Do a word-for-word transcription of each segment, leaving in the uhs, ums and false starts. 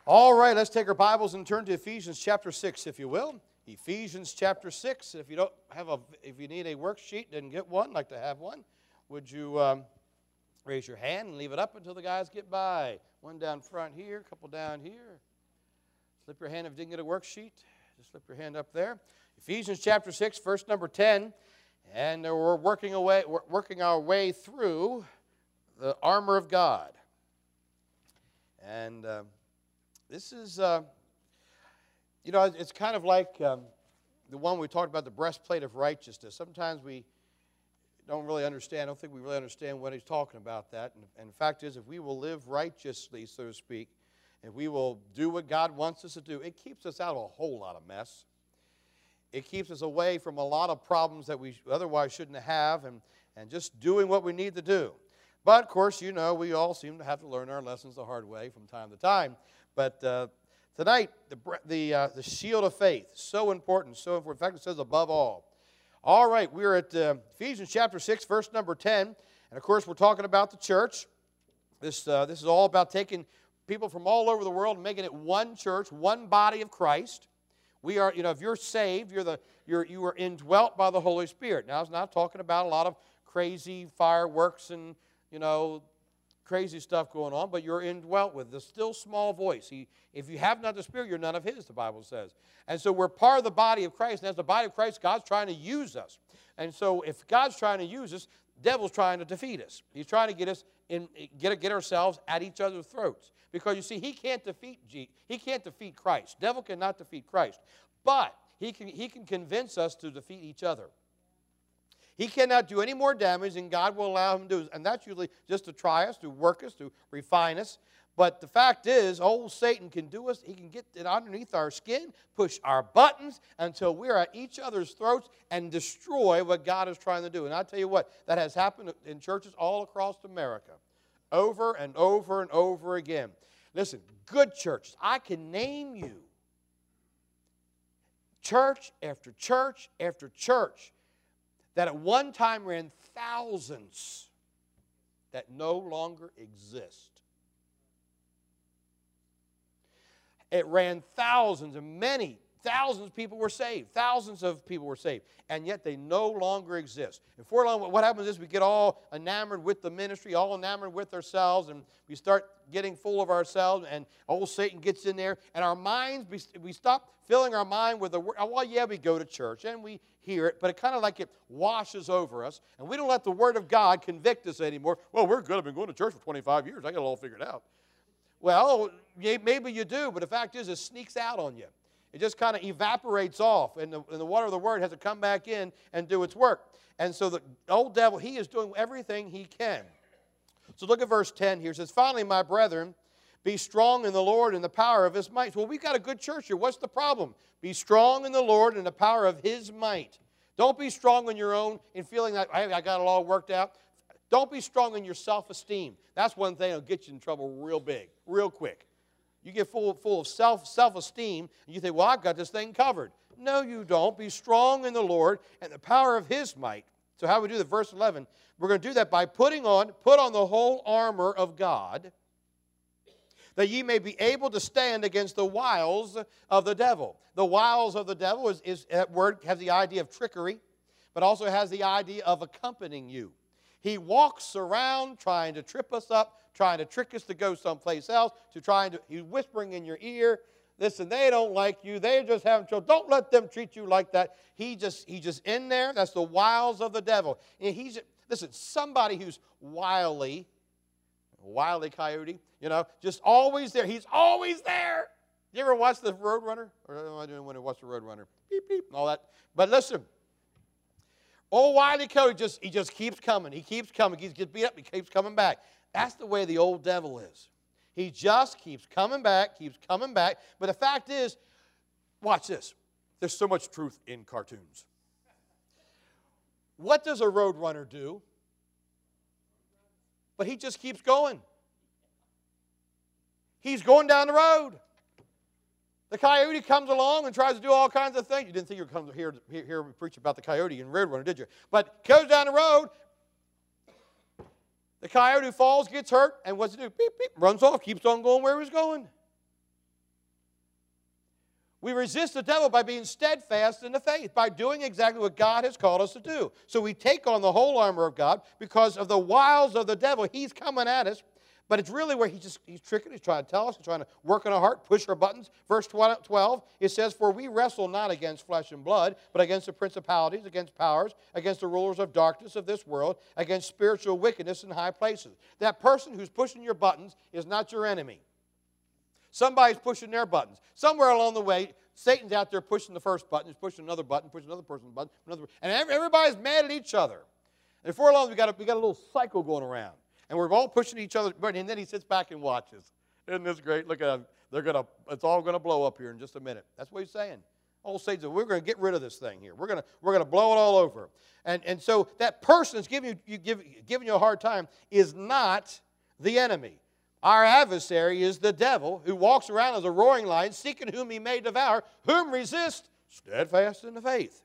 All right, let's take our Bibles and turn to Ephesians chapter six, if you will. Ephesians chapter six. If you don't have a, if you need a worksheet, didn't get one, like to have one, would you um, raise your hand and leave it up until the guys get by? One down front here, a couple down here. Slip your hand if you didn't get a worksheet. Just slip your hand up there. Ephesians chapter six, verse number ten, and we're working away, we're working our way through the armor of God, and. Uh, This is, uh, you know, it's kind of like um, the one we talked about, the breastplate of righteousness. Sometimes we don't really understand, I don't think we really understand what he's talking about that. And, and the fact is, if we will live righteously, so to speak, if we will do what God wants us to do, it keeps us out of a whole lot of mess. It keeps us away from a lot of problems that we otherwise shouldn't have, and, and just doing what we need to do. But, of course, you know, we all seem to have to learn our lessons the hard way from time to time. But uh, tonight, the the, uh, the shield of faith, so important, so important. In fact, it says above all. All right, we're at uh, Ephesians chapter six, verse number ten. And, of course, we're talking about the church. This, uh, this is all about taking people from all over the world and making it one church, one body of Christ. We are, you know, if you're saved, you're the, you're, you are indwelt by the Holy Spirit. Now, it's not talking about a lot of crazy fireworks and, you know, crazy stuff going on, but you're indwelt with the still small voice. He, if you have not the Spirit, you're none of His, the Bible says. And so we're part of the body of Christ, and as the body of Christ, God's trying to use us. And so if God's trying to use us, the devil's trying to defeat us. He's trying to get us in, get, get ourselves at each other's throats. Because you see, he can't defeat G, he can't defeat Christ. The devil cannot defeat Christ. But he can, he can convince us to defeat each other. He cannot do any more damage than God will allow him to do. And that's usually just to try us, to work us, to refine us. But the fact is, old Satan can do us. He can get it underneath our skin, push our buttons until we're at each other's throats and destroy what God is trying to do. And I tell you what, that has happened in churches all across America, over and over and over again. Listen, good churches. I can name you church after church after church that at one time ran thousands that no longer exist. It ran thousands, and many, thousands of people were saved. Thousands of people were saved, and yet they no longer exist. And for long, what happens is we get all enamored with the ministry, all enamored with ourselves, and we start getting full of ourselves, and old Satan gets in there, and our minds, we, we stop filling our mind with the word. Well, yeah, we go to church, and we hear it, but it kind of like it washes over us, and we don't let the Word of God convict us anymore. Well, we're good. I've been going to church for twenty-five years. I got it all figured out. Well, maybe you do, but the fact is it sneaks out on you. It just kind of evaporates off, and the, and the water of the Word has to come back in and do its work. And so the old devil, he is doing everything he can. So look at verse ten here. It says, finally, my brethren, be strong in the Lord and the power of His might. Well, we've got a good church here. What's the problem? Be strong in the Lord and the power of His might. Don't be strong on your own in feeling like, hey, I got it all worked out. Don't be strong in your self-esteem. That's one thing that'll get you in trouble real big, real quick. You get full, full of self, self-esteem, and you think, well, I've got this thing covered. No, you don't. Be strong in the Lord and the power of His might. So how do we do that? Verse eleven, we're going to do that by putting on, put on the whole armor of God, that ye may be able to stand against the wiles of the devil. The wiles of the devil is, is that word has the idea of trickery, but also has the idea of accompanying you. He walks around trying to trip us up, trying to trick us to go someplace else, to trying to, he's whispering in your ear, listen, they don't like you, they're just having trouble, don't let them treat you like that. He just, he's just in there, that's the wiles of the devil. And he's, listen, somebody who's wily, wily coyote, you know, just always there. He's always there. You ever watch the Roadrunner? Or what am I doing when I watch the Roadrunner? Beep, beep, and all that. But listen, old wily coyote, just, he just keeps coming. He keeps coming. He gets beat up. He keeps coming back. That's the way the old devil is. He just keeps coming back, keeps coming back. But the fact is, watch this. There's so much truth in cartoons. What does a Roadrunner do? But he just keeps going. He's going down the road. The coyote comes along and tries to do all kinds of things. You didn't think you were coming here to hear me preach about the coyote in Roadrunner, did you? But goes down the road. The coyote falls, gets hurt, and what's it do? Beep, beep, runs off, keeps on going where he's going. We resist the devil by being steadfast in the faith, by doing exactly what God has called us to do. So we take on the whole armor of God because of the wiles of the devil. He's coming at us, but it's really where he's just he's tricking. He's trying to tell us. He's trying to work on our heart, push our buttons. Verse twelve, it says, "For we wrestle not against flesh and blood, but against the principalities, against powers, against the rulers of darkness of this world, against spiritual wickedness in high places." That person who's pushing your buttons is not your enemy. Somebody's pushing their buttons. Somewhere along the way, Satan's out there pushing the first button. He's pushing another button, pushing another person's button, another, and everybody's mad at each other. And before long, we got a, we got a little cycle going around, and we're all pushing each other. And then he sits back and watches. Isn't this great? Look at them. They're gonna. It's all going to blow up here in just a minute. That's what he's saying. Old Satan said, "We're going to get rid of this thing here. We're going to we're going to blow it all over." And and so that person that's giving you, you give, giving you a hard time is not the enemy. Our adversary is the devil, who walks around as a roaring lion, seeking whom he may devour, whom resist, steadfast in the faith.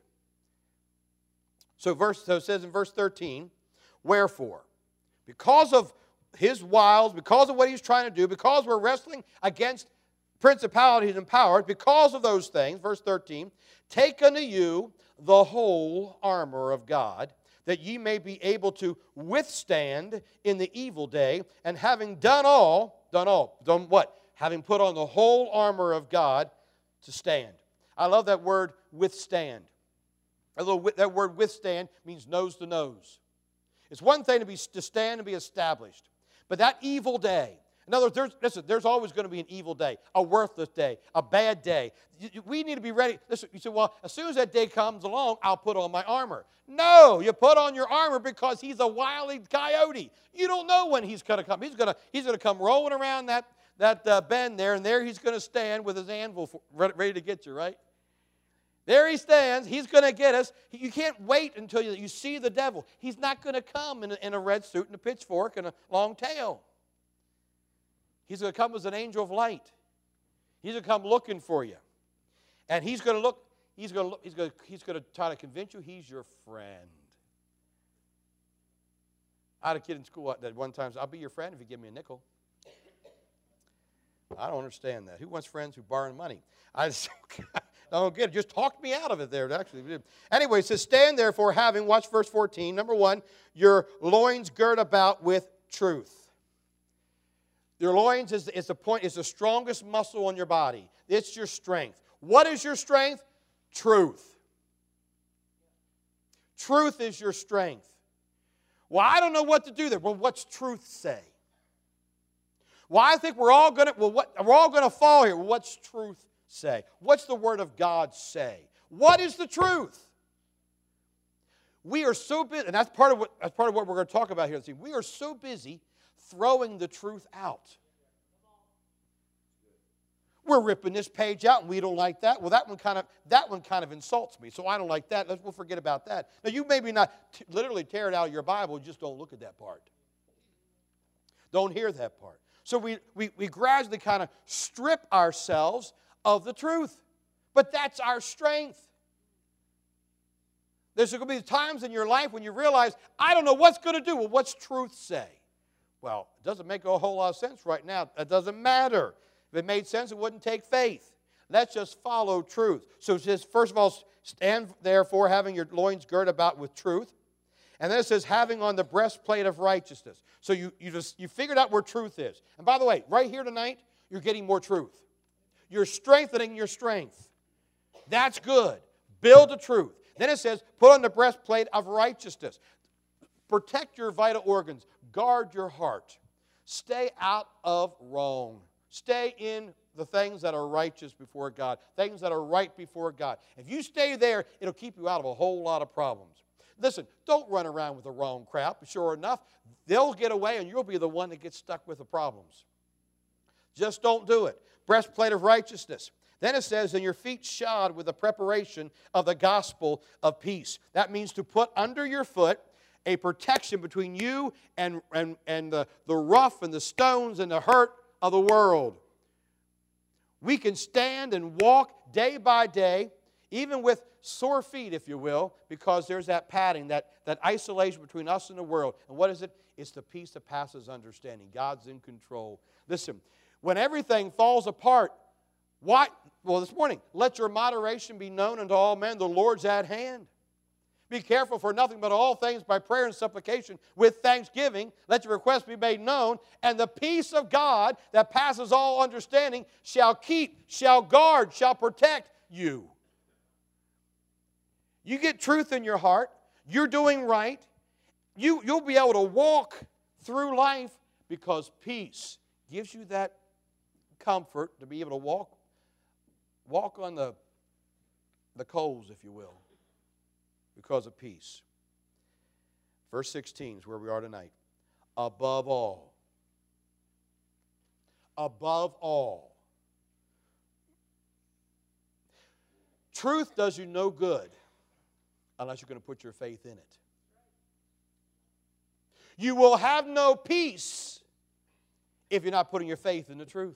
So, verse, so it says in verse thirteen, "Wherefore, because of his wiles, because of what he's trying to do, because we're wrestling against principalities and powers, because of those things," verse thirteen, "take unto you the whole armor of God, that ye may be able to withstand in the evil day, and having done all," done all, done what? Having put on the whole armor of God to stand. I love that word, withstand. That word withstand means nose to nose. It's one thing to be to stand and be established, but that evil day, in other words, there's, listen, there's always going to be an evil day, a worthless day, a bad day. We need to be ready. Listen, you say, well, as soon as that day comes along, I'll put on my armor. No, you put on your armor because he's a wily coyote. You don't know when he's going to come. He's going to he's going to come rolling around that, that uh, bend there, and there he's going to stand with his anvil for, ready to get you, right? There he stands. He's going to get us. You can't wait until you, you see the devil. He's not going to come in a, in a red suit and a pitchfork and a long tail. He's going to come as an angel of light. He's going to come looking for you. And he's going to look, he's going to look, he's going to, he's going to try to convince you he's your friend. I had a kid in school that one time said, "I'll be your friend if you give me a nickel." I don't understand that. Who wants friends who borrow money? I just don't get it. Just talked me out of it there, actually. Anyway, it says, "Stand therefore having," watch verse fourteen, number one, "your loins girt about with truth." Your loins is, is the point, is the strongest muscle on your body. It's your strength. What is your strength? Truth. Truth is your strength. Well, I don't know what to do there. Well, what's truth say? Well, I think we're all going to, well, what, we're all going to fall here. Well, what's truth say? What's the Word of God say? What is the truth? We are so busy, and that's part of what, that's part of what we're going to talk about here this evening. We are so busy throwing the truth out. We're ripping this page out, and we don't like that. Well, that one kind of that one kind of insults me, so I don't like that. Let's we'll forget about that. Now, you maybe not t- literally tear it out of your Bible, just don't look at that part. Don't hear that part. So we we we gradually kind of strip ourselves of the truth, but that's our strength. There's going to be times in your life when you realize, I don't know what's going to do. Well, what's truth say? Well, it doesn't make a whole lot of sense right now. It doesn't matter. If it made sense, it wouldn't take faith. Let's just follow truth. So it says, first of all, stand therefore having your loins girt about with truth. And then it says, having on the breastplate of righteousness. So you, you just you figured out where truth is. And by the way, right here tonight, you're getting more truth. You're strengthening your strength. That's good. Build the truth. Then it says, put on the breastplate of righteousness. Protect your vital organs. Guard your heart. Stay out of wrong. Stay in the things that are righteous before God, things that are right before God. If you stay there, it'll keep you out of a whole lot of problems. Listen, don't run around with the wrong crowd. Sure enough, they'll get away and you'll be the one that gets stuck with the problems. Just don't do it. Breastplate of righteousness. Then it says, and your feet shod with the preparation of the gospel of peace. That means to put under your foot a protection between you and, and, and the, the rough and the stones and the hurt of the world. We can stand and walk day by day, even with sore feet, if you will, because there's that padding, that, that isolation between us and the world. And what is it? It's the peace that passes understanding. God's in control. Listen, when everything falls apart, why? well, this morning, let your moderation be known unto all men. The Lord's at hand. Be careful for nothing but all things by prayer and supplication with thanksgiving. Let your requests be made known. And the peace of God that passes all understanding shall keep, shall guard, shall protect you. You get truth in your heart. You're doing right. You, you'll be able to walk through life because peace gives you that comfort to be able to walk, walk on the, the coals, if you will, because of peace. Verse sixteen is where we are tonight. Above all. Above all. Truth does you no good unless you're going to put your faith in it. You will have no peace if you're not putting your faith in the truth.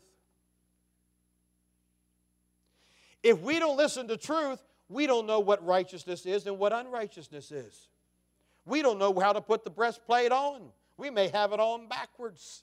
If we don't listen to truth, we don't know what righteousness is and what unrighteousness is. We don't know how to put the breastplate on. We may have it on backwards.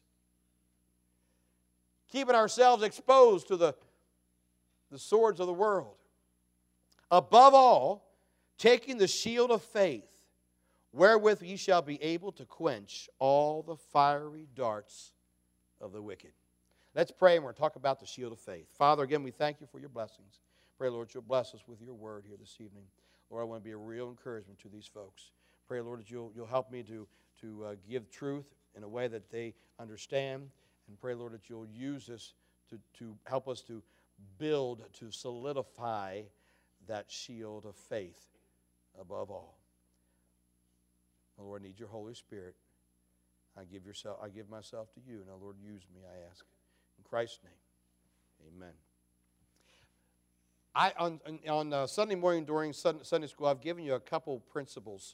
Keeping ourselves exposed to the, the swords of the world. Above all, taking the shield of faith, wherewith ye shall be able to quench all the fiery darts of the wicked. Let's pray and we're going to talk about the shield of faith. Father, again, we thank you for your blessings. Pray, Lord, you'll bless us with your word here this evening. Lord, I want to be a real encouragement to these folks. Pray, Lord, that you'll, you'll help me to, to uh, give truth in a way that they understand. And pray, Lord, that you'll use this to, to help us to build, to solidify that shield of faith above all. Lord, I need your Holy Spirit. I give yourself, I give myself to you. Now, Lord, use me, I ask. In Christ's name, amen. I, on on uh, Sunday morning during Sunday school, I've given you a couple principles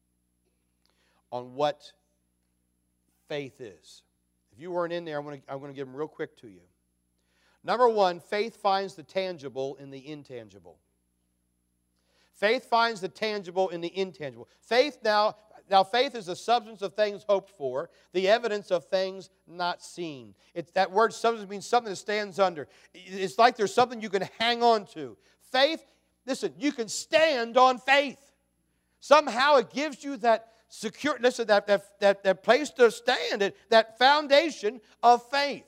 on what faith is. If you weren't in there, I'm going to I'm going to give them real quick to you. Number one, faith finds the tangible in the intangible. Faith finds the tangible in the intangible. Faith now, now faith is the substance of things hoped for, the evidence of things not seen. It's, that word substance means something that stands under. It's like there's something you can hang on to. Faith, listen, you can stand on faith. Somehow it gives you that secure, listen, that, that, that, that place to stand, that foundation of faith.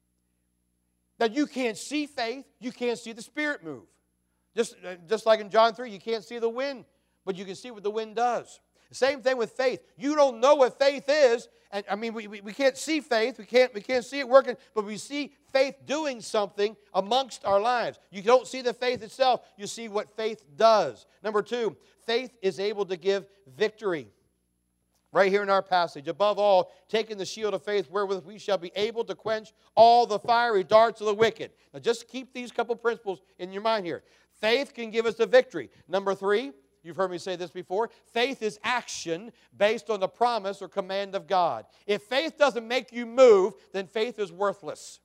That you can't see faith, you can't see the Spirit move. Just, just like in John three, you can't see the wind, but you can see what the wind does. The same thing with faith. You don't know what faith is, and I mean, we, we, we can't see faith, we can't, we can't see it working, but we see faith doing something amongst our lives. You don't see the faith itself, you see what faith does. Number two, faith is able to give victory. Right here in our passage, above all, taking the shield of faith wherewith we shall be able to quench all the fiery darts of the wicked. Now just keep these couple principles in your mind here. Faith can give us the victory. Number three, you've heard me say this before, faith is action based on the promise or command of God. If faith doesn't make you move, then faith is worthless.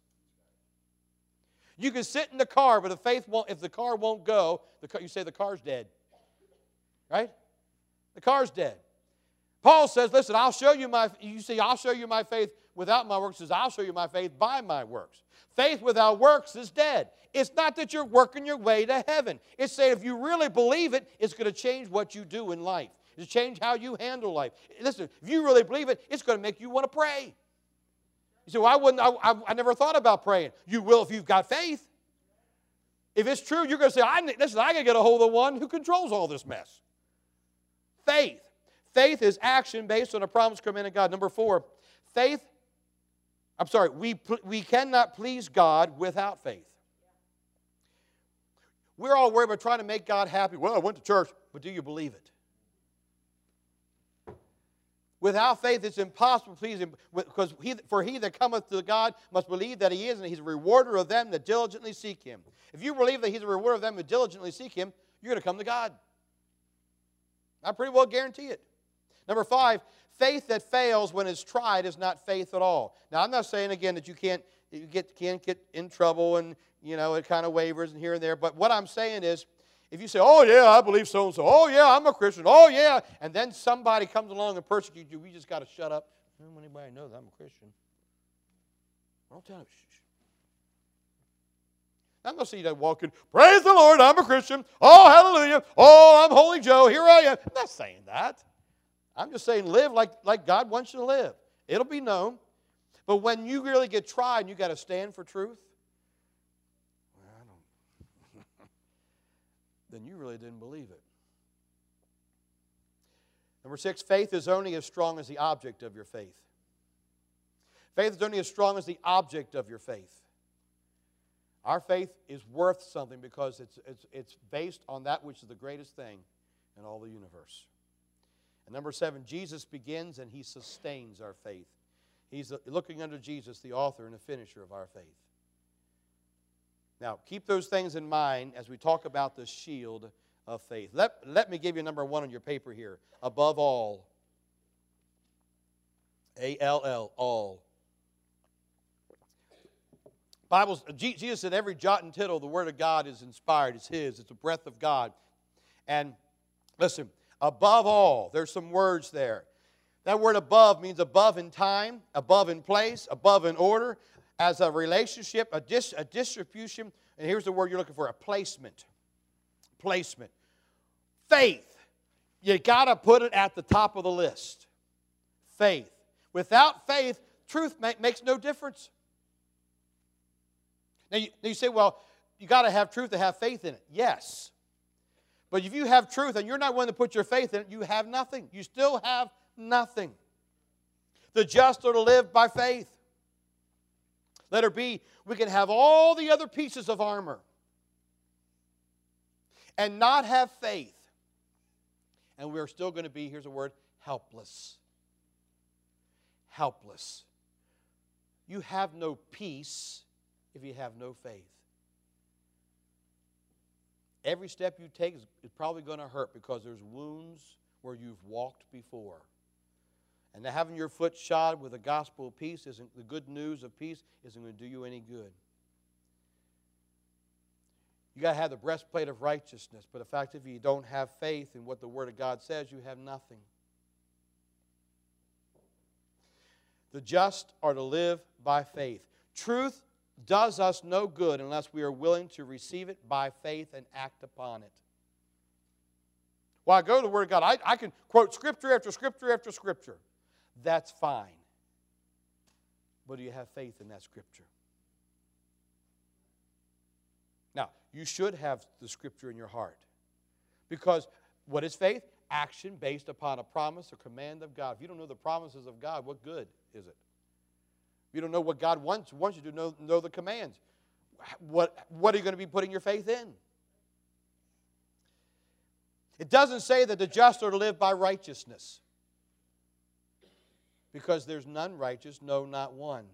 You can sit in the car, but if faith won't, if the car won't go, the car, you say the car's dead. Right? The car's dead. Paul says, listen, I'll show you my, you see, I'll show you my faith without my works. He says, I'll show you my faith by my works. Faith without works is dead. It's not that you're working your way to heaven. It's saying if you really believe it, it's going to change what you do in life. It's change how you handle life. Listen, if you really believe it, it's going to make you want to pray. You say, well, I, wouldn't, I, I, I never thought about praying. You will if you've got faith. If it's true, you're going to say, I, listen, I got to get a hold of the one who controls all this mess. Faith. Faith is action based on a promise command of God. Number four, faith, I'm sorry, we, we cannot please God without faith. We're all worried about trying to make God happy. Well, I went to church, but do you believe it? Without faith, it's impossible to please Him, because he, for he that cometh to God must believe that He is, and He's a rewarder of them that diligently seek Him. If you believe that He's a rewarder of them that diligently seek Him, you're going to come to God. I pretty well guarantee it. Number five, faith that fails when it's tried is not faith at all. Now, I'm not saying, again, that you can't, you get, can't get in trouble and, you know, it kind of wavers and here and there. But what I'm saying is, if you say, oh, yeah, I believe so-and-so. Oh, yeah, I'm a Christian. Oh, yeah. And then somebody comes along and persecutes you, we just got to shut up. I don't want anybody to know that I'm a Christian. Don't tell them. Shh. I'm not saying you walk in, praise the Lord, I'm a Christian. Oh, hallelujah. Oh, I'm Holy Joe. Here I am. I'm not saying that. I'm just saying live like, like God wants you to live. It'll be known. But when you really get tried and you got to stand for truth, well, I don't, then you really didn't believe it. Number six, faith is only as strong as the object of your faith. Faith is only as strong as the object of your faith. Our faith is worth something because it's, it's, it's based on that which is the greatest thing in all the universe. And number seven, Jesus begins and He sustains our faith. He's looking unto Jesus, the author and the finisher of our faith. Now, keep those things in mind as we talk about the shield of faith. Let, let me give you number one on your paper here. Above all. A L L, all. Bibles, Jesus said every jot and tittle, the Word of God is inspired. It's His. It's the breath of God. And listen, above all, there's some words there. That word above means above in time, above in place, above in order, as a relationship, a, dis, a distribution. And here's the word you're looking for, a placement. Placement. Faith. You got to put it at the top of the list. Faith. Without faith, truth ma- makes no difference. Now you, now you say, well, you got to have truth to have faith in it. Yes. But if you have truth and you're not willing to put your faith in it, you have nothing. You still have nothing. The just are to live by faith. Let her be, we can have all the other pieces of armor and not have faith. And we're still going to be, here's a word, helpless. Helpless. You have no peace if you have no faith. Every step you take is, is probably going to hurt because there's wounds where you've walked before. And having your foot shod with the gospel of peace isn't, the good news of peace isn't going to do you any good. You got to have the breastplate of righteousness, but in fact, if you don't have faith in what the Word of God says, you have nothing. The just are to live by faith. Truth does us no good unless we are willing to receive it by faith and act upon it. Well, I go to the Word of God. I, I can quote Scripture after Scripture after Scripture. That's fine. But do you have faith in that Scripture? Now, you should have the Scripture in your heart. Because what is faith? Action based upon a promise or command of God. If you don't know the promises of God, what good is it? If you don't know what God wants, wants you to know, know the commands, what, what are you going to be putting your faith in? It doesn't say that the just are to live by righteousness. Because there's none righteous, no, not one.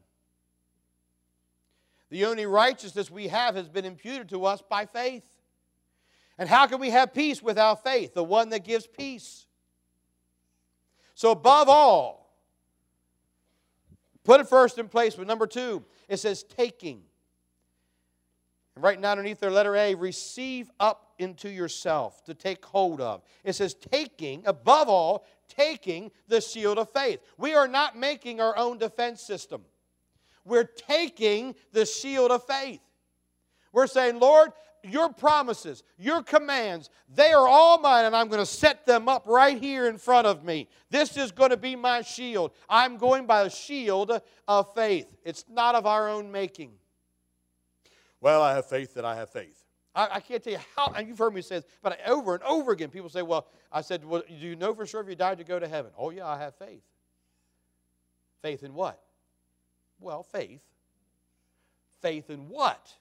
The only righteousness we have has been imputed to us by faith. And how can we have peace without faith? The one that gives peace. So above all, put it first in place. But number two, it says taking. And right now underneath their letter A, receive up into yourself, to take hold of. It says taking, above all, taking the shield of faith. We are not making our own defense system. We're taking the shield of faith. We're saying, Lord, your promises, your commands, they are all mine, and I'm going to set them up right here in front of me. This is going to be my shield. I'm going by the shield of faith. It's not of our own making. Well, I have faith that I have faith. I, I can't tell you how, and you've heard me say this, but over and over again, people say, well, I said, well, do you know for sure if you died to go to heaven? Oh, yeah, I have faith. Faith in what? Well, faith. Faith in what?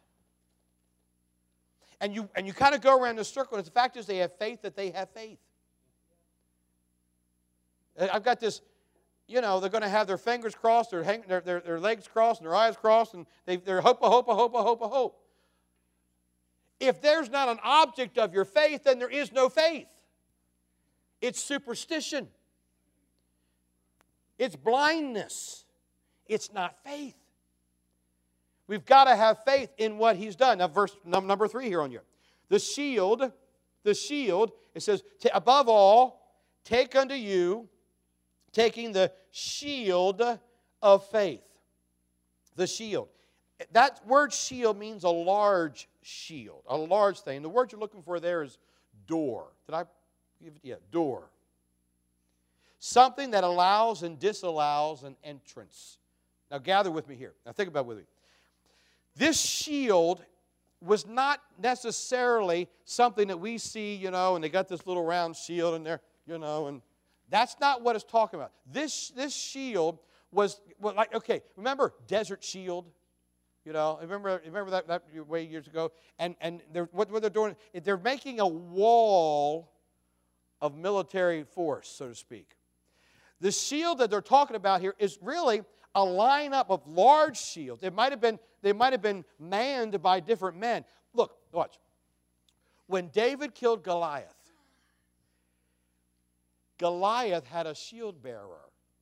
And you and you kind of go around the circle, and the fact is they have faith that they have faith. I've got this, you know, they're going to have their fingers crossed, their, hang, their, their, their legs crossed, and their eyes crossed, and they, they're hope, a hope, a hope, a hope, a hope. If there's not an object of your faith, then there is no faith. It's superstition. It's blindness. It's not faith. We've got to have faith in what He's done. Now, verse number three here on you. The shield, the shield, it says, above all, take unto you, taking the shield of faith. The shield. That word shield means a large shield, a large thing. The word you're looking for there is door. Did I give it? Yeah, door. Something that allows and disallows an entrance. Now gather with me here. Now think about it with me. This shield was not necessarily something that we see, you know, and they got this little round shield in there, you know, and that's not what it's talking about. This, this shield was, well, like, okay, remember Desert Shield? You know, remember, remember that, that way years ago? And, and they're, what, what they're doing, they're making a wall of military force, so to speak. The shield that they're talking about here is really a lineup of large shields. It might have been, they might have been manned by different men. Look, watch. When David killed Goliath, Goliath had a shield bearer.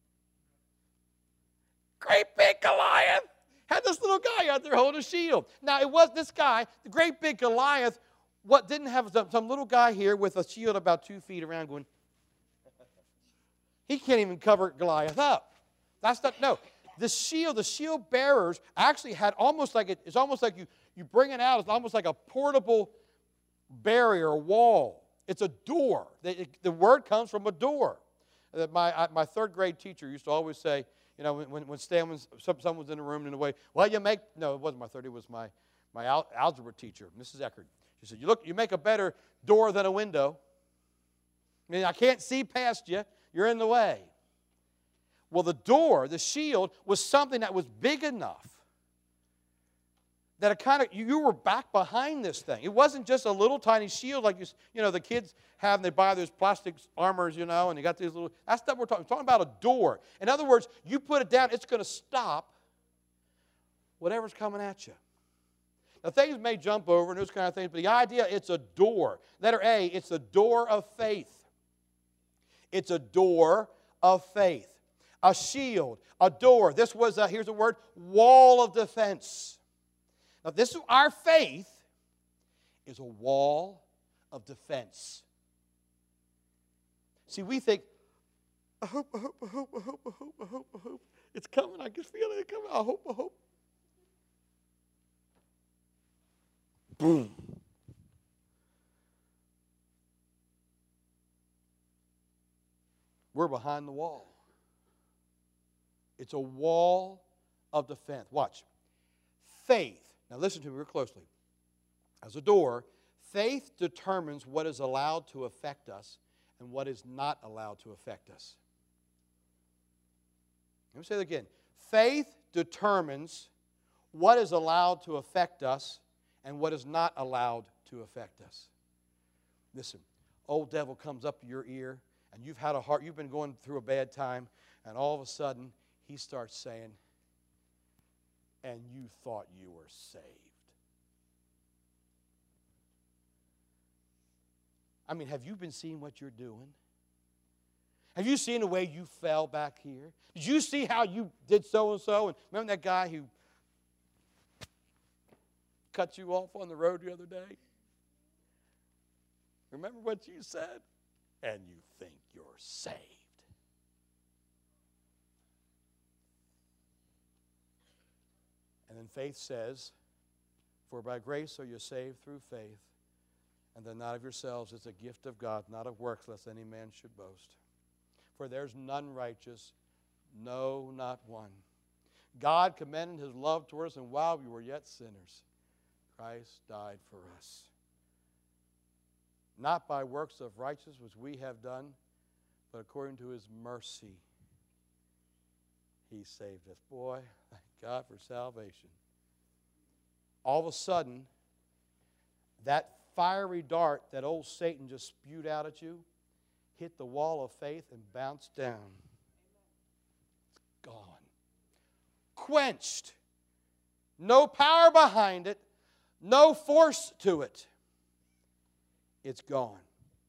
Great big Goliath had this little guy out there holding a shield. Now, it was this guy, the great big Goliath, what didn't have some, some little guy here with a shield about two feet around going, he can't even cover Goliath up. That's not, no. The shield, the shield bearers actually had almost like, it, it's almost like you, you bring it out, it's almost like a portable barrier, wall. It's a door. The, the word comes from a door. My, my third grade teacher used to always say, you know, when, when Stan was, someone was in the room in a way, well, you make, no, it wasn't my third, it was my, my al algebra teacher, Missus Eckert. She said, you look, you make a better door than a window. I mean, I can't see past you. You're in the way. Well, the door, the shield, was something that was big enough that it kind of, you were back behind this thing. It wasn't just a little tiny shield like, you, you know, the kids have, and they buy those plastic armors, you know, and they got these little, that's stuff we're talking, we're talking about a door. In other words, you put it down, it's going to stop whatever's coming at you. Now, things may jump over and those kind of things, but the idea, it's a door. Letter A, it's a door of faith. It's a door of faith. A shield, a door. This was, a, here's a word, wall of defense. Now, this is our faith is a wall of defense. See, we think, I hope, I hope, I hope, I hope, I hope, I hope, I hope. It's coming. I can feel it coming. I hope, I hope. Boom. We're behind the wall. It's a wall of defense. Watch. Faith. Now listen to me real closely. As a door, faith determines what is allowed to affect us and what is not allowed to affect us. Let me say that again. Faith determines what is allowed to affect us and what is not allowed to affect us. Listen, old devil comes up to your ear, and you've had a heart, you've been going through a bad time, and all of a sudden, he starts saying, and you thought you were saved. I mean, have you been seeing what you're doing? Have you seen the way you fell back here? Did you see how you did so-and-so? And remember that guy who cut you off on the road the other day? Remember what you said? And you think you're saved. And then faith says, for by grace are you saved through faith, and then not of yourselves, it's a gift of God, not of works, lest any man should boast. For there's none righteous, no, not one. God commended his love toward us, and while we were yet sinners, Christ died for us. Not by works of righteousness which we have done, but according to his mercy, he saved us. Boy, thank God for salvation. All of a sudden, that fiery dart that old Satan just spewed out at you hit the wall of faith and bounced down. It's gone. Quenched. No power behind it. No force to it. It's gone.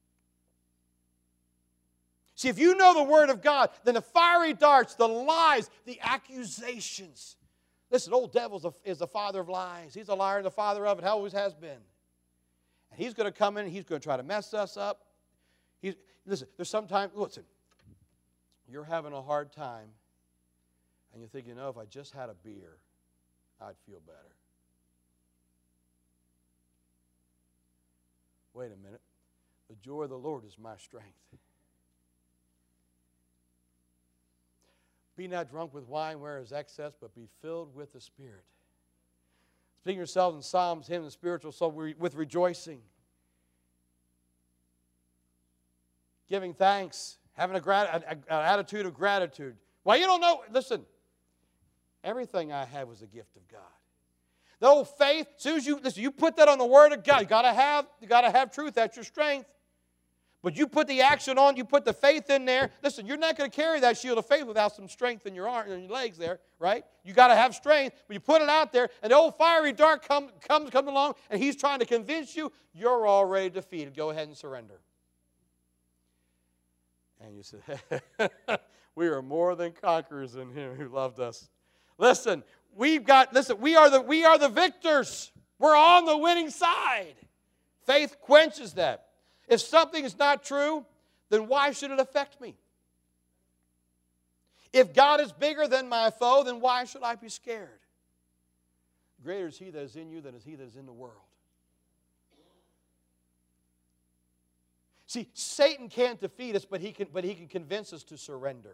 See, if you know the Word of God, then the fiery darts, the lies, the accusations. Listen, old devil is the father of lies. He's a liar and the father of it. He always has been. And he's going to come in and he's going to try to mess us up. He's, listen, there's sometimes, listen, you're having a hard time and you think, you know, if I just had a beer, I'd feel better. Wait a minute. The joy of the Lord is my strength. Be not drunk with wine where is excess, but be filled with the Spirit. Speaking yourselves in psalms, hymns, and spiritual soul with rejoicing. Giving thanks. Having a grat- an attitude of gratitude. Well, you don't know. Listen. Everything I have was a gift of God. The old faith, as soon as you, listen, you put that on the Word of God, you got to have, you got to have truth. That's your strength. But you put the action on, you put the faith in there. Listen, you're not going to carry that shield of faith without some strength in your arms and your legs there, right? You got to have strength. But you put it out there, and the old fiery dart come, comes, comes along, and he's trying to convince you you're already defeated. Go ahead and surrender. And you say, we are more than conquerors in him who loved us. Listen, we've got, listen, we are the we are the victors. We're on the winning side. Faith quenches that. If something is not true, then why should it affect me? If God is bigger than my foe, then why should I be scared? Greater is he that is in you than is he that is in the world. See, Satan can't defeat us, but he can, but he can convince us to surrender.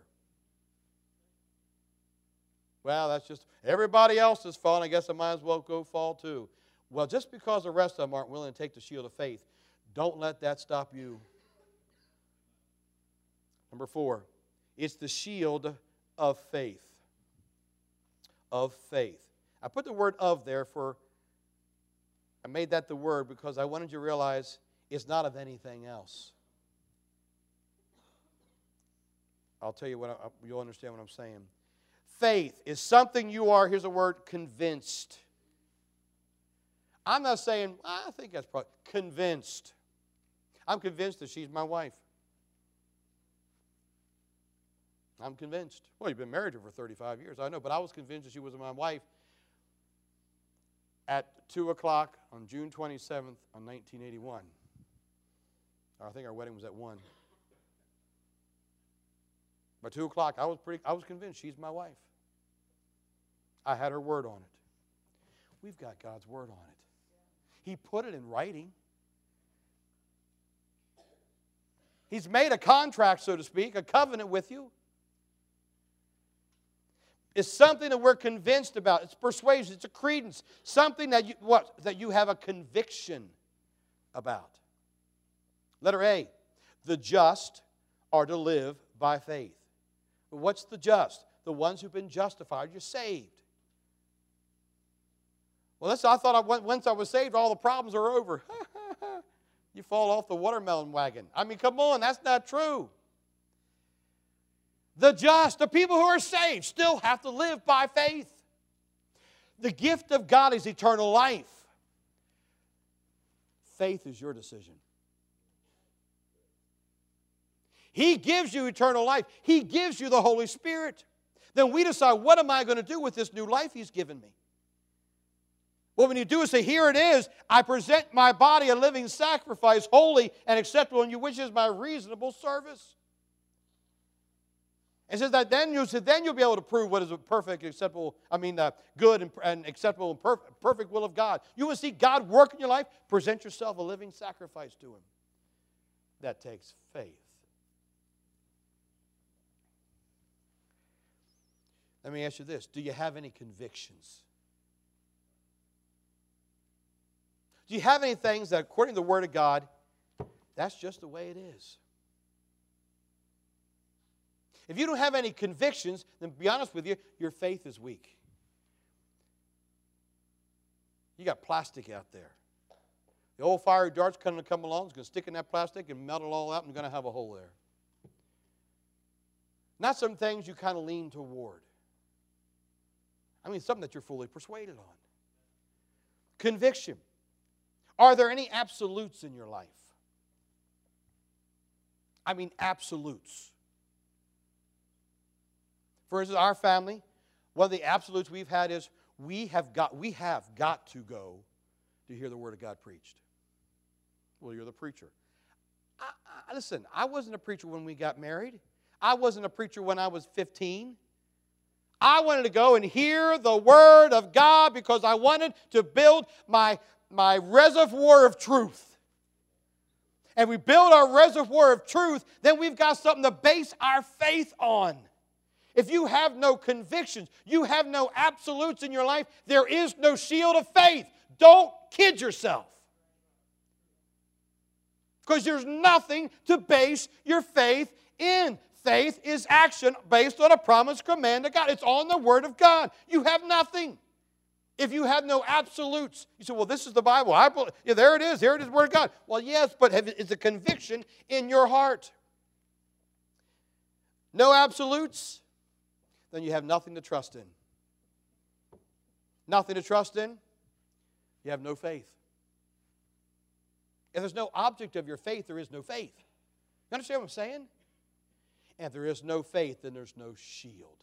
Well, that's just, everybody else is falling. I guess I might as well go fall too. Well, just because the rest of them aren't willing to take the shield of faith, don't let that stop you. Number four, it's the shield of faith. Of faith. I put the word of there for, I made that the word because I wanted you to realize it's not of anything else. I'll tell you what, I, you'll understand what I'm saying. Faith is something you are, here's a word, convinced. I'm not saying, I think that's probably, convinced. I'm convinced that she's my wife. I'm convinced. Well, you've been married to her for thirty-five years, I know, but I was convinced that she was my wife at two o'clock on June twenty-seventh of nineteen eighty-one. I think our wedding was at one. By two o'clock, I was pretty. I was convinced she's my wife. I had her word on it. We've got God's word on it. He put it in writing. He's made a contract, so to speak, a covenant with you. It's something that we're convinced about. It's persuasion. It's a credence. Something that you what that you have a conviction about. Letter A. The just are to live by faith. What's the just? The ones who've been justified. You're saved. Well, listen, I thought I, once I was saved, all the problems are over. You fall off the watermelon wagon. I mean, come on, that's not true. The just, the people who are saved, still have to live by faith. The gift of God is eternal life. Faith is your decision. He gives you eternal life. He gives you the Holy Spirit. Then we decide, what am I going to do with this new life He's given me? Well, when you do is say, here it is, I present my body a living sacrifice, holy and acceptable in you, which is my reasonable service. And says that then you said, then you'll be able to prove what is a perfect, acceptable, I mean, uh, good and, and acceptable and perfect, perfect will of God. You will see God work in your life. Present yourself a living sacrifice to Him. That takes faith. Let me ask you this. Do you have any convictions? Do you have any things that, according to the Word of God, that's just the way it is? If you don't have any convictions, then to be honest with you, your faith is weak. You got plastic out there. The old fiery dart's going to come along, it's going to stick in that plastic and melt it all out, and you're going to have a hole there. Not some things you kind of lean toward. I mean, something that you're fully persuaded on. Conviction. Are there any absolutes in your life? I mean, absolutes. For instance, our family, one of the absolutes we've had is we have got, we have got to go to hear the Word of God preached. Well, you're the preacher. I, I, listen, I wasn't a preacher when we got married. I wasn't a preacher when I was fifteen. I wanted to go and hear the Word of God because I wanted to build my, my reservoir of truth. And we build our reservoir of truth, then we've got something to base our faith on. If you have no convictions, you have no absolutes in your life, there is no shield of faith. Don't kid yourself. Because there's nothing to base your faith in. Faith is action based on a promise, command of God. It's on the Word of God. You have nothing. If you have no absolutes, you say, well, this is the Bible. I believe, yeah, there it is. Here it is, the Word of God. Well, yes, but have, it's a conviction in your heart. No absolutes, then you have nothing to trust in. Nothing to trust in, you have no faith. If there's no object of your faith, there is no faith. You understand what I'm saying? And if there is no faith, then there's no shield.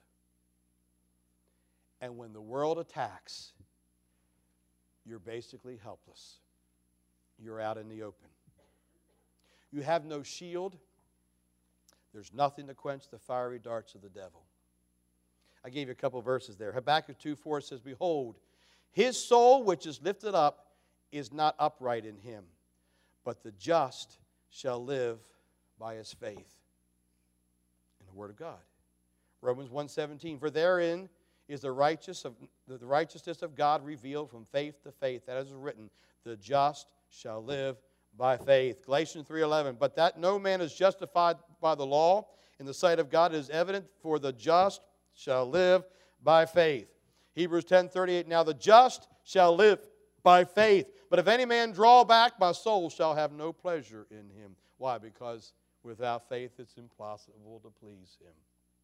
And when the world attacks, you're basically helpless. You're out in the open. You have no shield. There's nothing to quench the fiery darts of the devil. I gave you a couple of verses there. Habakkuk two four says, behold, his soul which is lifted up is not upright in him, but the just shall live by his faith. In the Word of God. Romans one seventeen, for therein is the, righteous of, the righteousness of God revealed from faith to faith. That is written, the just shall live by faith. Galatians three eleven, but that no man is justified by the law in the sight of God is evident, for the just shall live by faith. Hebrews ten thirty-eight, now the just shall live by faith. But if any man draw back, my soul shall have no pleasure in him. Why? Because without faith it's impossible to please him.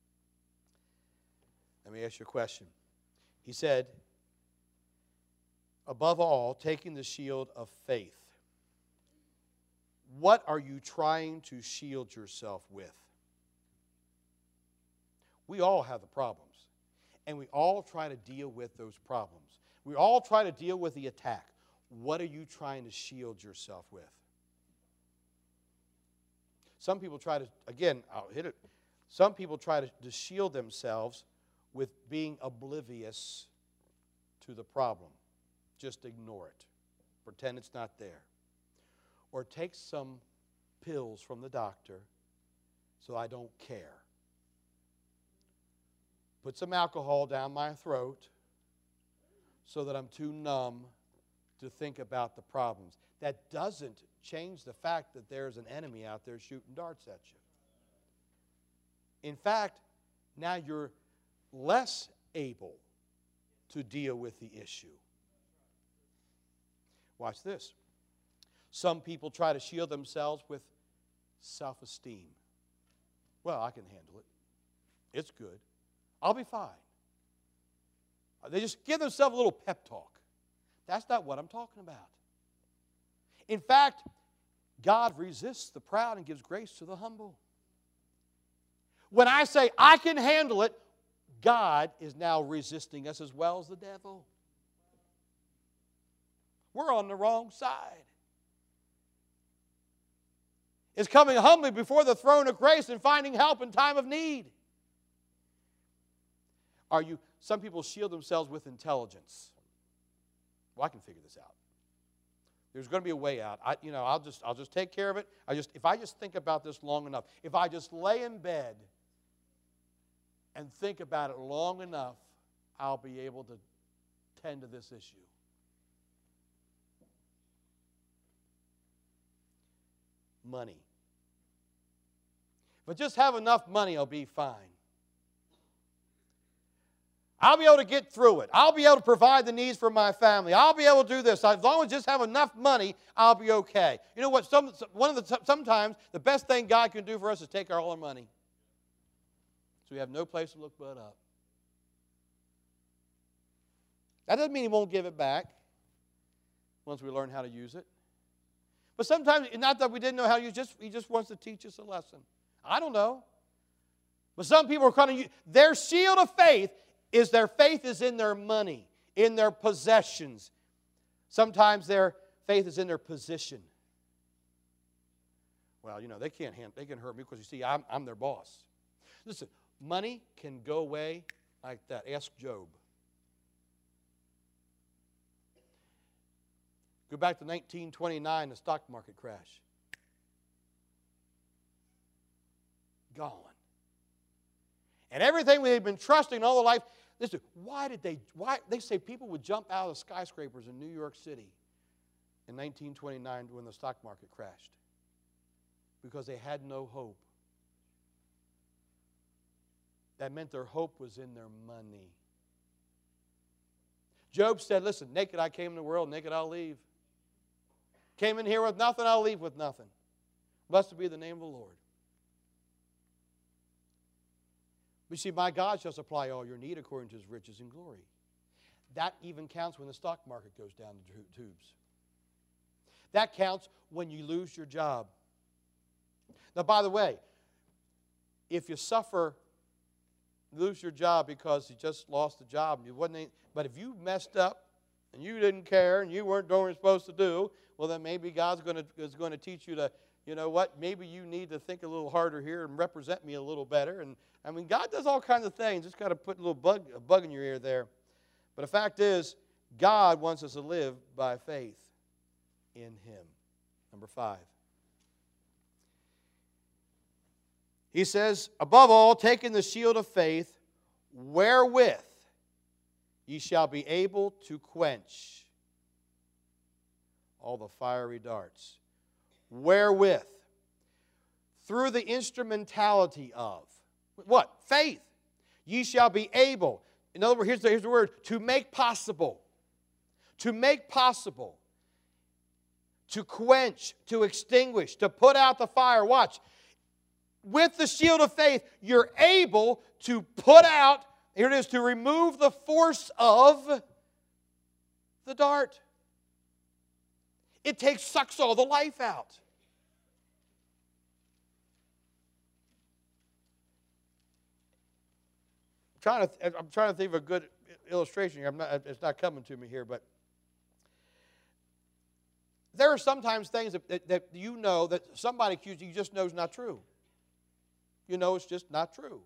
Let me ask you a question. He said, above all, taking the shield of faith. What are you trying to shield yourself with? We all have the problems, and we all try to deal with those problems. We all try to deal with the attack. What are you trying to shield yourself with? Some people try to, again, I'll hit it. Some people try to, to shield themselves with being oblivious to the problem. Just ignore it. Pretend it's not there. Or take some pills from the doctor so I don't care. Put some alcohol down my throat so that I'm too numb to think about the problems. That doesn't change the fact that there's an enemy out there shooting darts at you. In fact, now you're less able to deal with the issue. Watch this. Some people try to shield themselves with self-esteem. Well, I can handle it. It's good. I'll be fine. They just give themselves a little pep talk. That's not what I'm talking about. In fact, God resists the proud and gives grace to the humble. When I say I can handle it, God is now resisting us as well as the devil. We're on the wrong side. It's coming humbly before the throne of grace and finding help in time of need. Are you, some people shield themselves with intelligence. Well, I can figure this out. There's going to be a way out. I, you know, I'll just, I'll just take care of it. I just, if I just think about this long enough, if I just lay in bed and think about it long enough, I'll be able to tend to this issue. Money. If I just have enough money, I'll be fine. I'll be able to get through it. I'll be able to provide the needs for my family. I'll be able to do this. As long as I just have enough money, I'll be okay. You know what? Some, one of the, sometimes the best thing God can do for us is take all our money. So we have no place to look but up. That doesn't mean He won't give it back once we learn how to use it. But sometimes, not that we didn't know how to use it, just, He just wants to teach us a lesson. I don't know. But some people are kind of, their shield of faith is their faith is in their money, in their possessions. Sometimes their faith is in their position. Well, you know, they can't hand, they can hurt me because, you see, I'm, I'm their boss. Listen, money can go away like that. Ask Job. Go back to nineteen twenty-nine, the stock market crash. Gone. And everything we had been trusting all the life. Listen, why did they, why, they say people would jump out of skyscrapers in New York City in nineteen twenty-nine when the stock market crashed. Because they had no hope. That meant their hope was in their money. Job said, listen, naked I came in the world, naked I'll leave. Came in here with nothing, I'll leave with nothing. Blessed be the name of the Lord. But see, my God shall supply all your need according to his riches and glory. That even counts when the stock market goes down the tubes. That counts when you lose your job. Now, by the way, if you suffer, lose your job because you just lost a job, and you wasn't, but if you messed up and you didn't care and you weren't doing what you're supposed to do, well, then maybe God's going to is going to teach you to, you know what, maybe you need to think a little harder here and represent me a little better. And I mean, God does all kinds of things. Just got to put a little bug, a bug in your ear there. But the fact is, God wants us to live by faith in him. Number five. He says, above all, taking the shield of faith, wherewith ye shall be able to quench all the fiery darts. Wherewith? Through the instrumentality of. What? Faith. Ye shall be able. In other words, here's the, here's the word. To make possible. To make possible. To quench. To extinguish. To put out the fire. Watch. With the shield of faith, you're able to put out, here it is, to remove the force of the dart. It takes, sucks all the life out. I'm trying to, I'm trying to think of a good illustration here. I'm not, it's not coming to me here, but there are sometimes things that, that, that you know that somebody accused you, you just know is not true. You know it's just not true.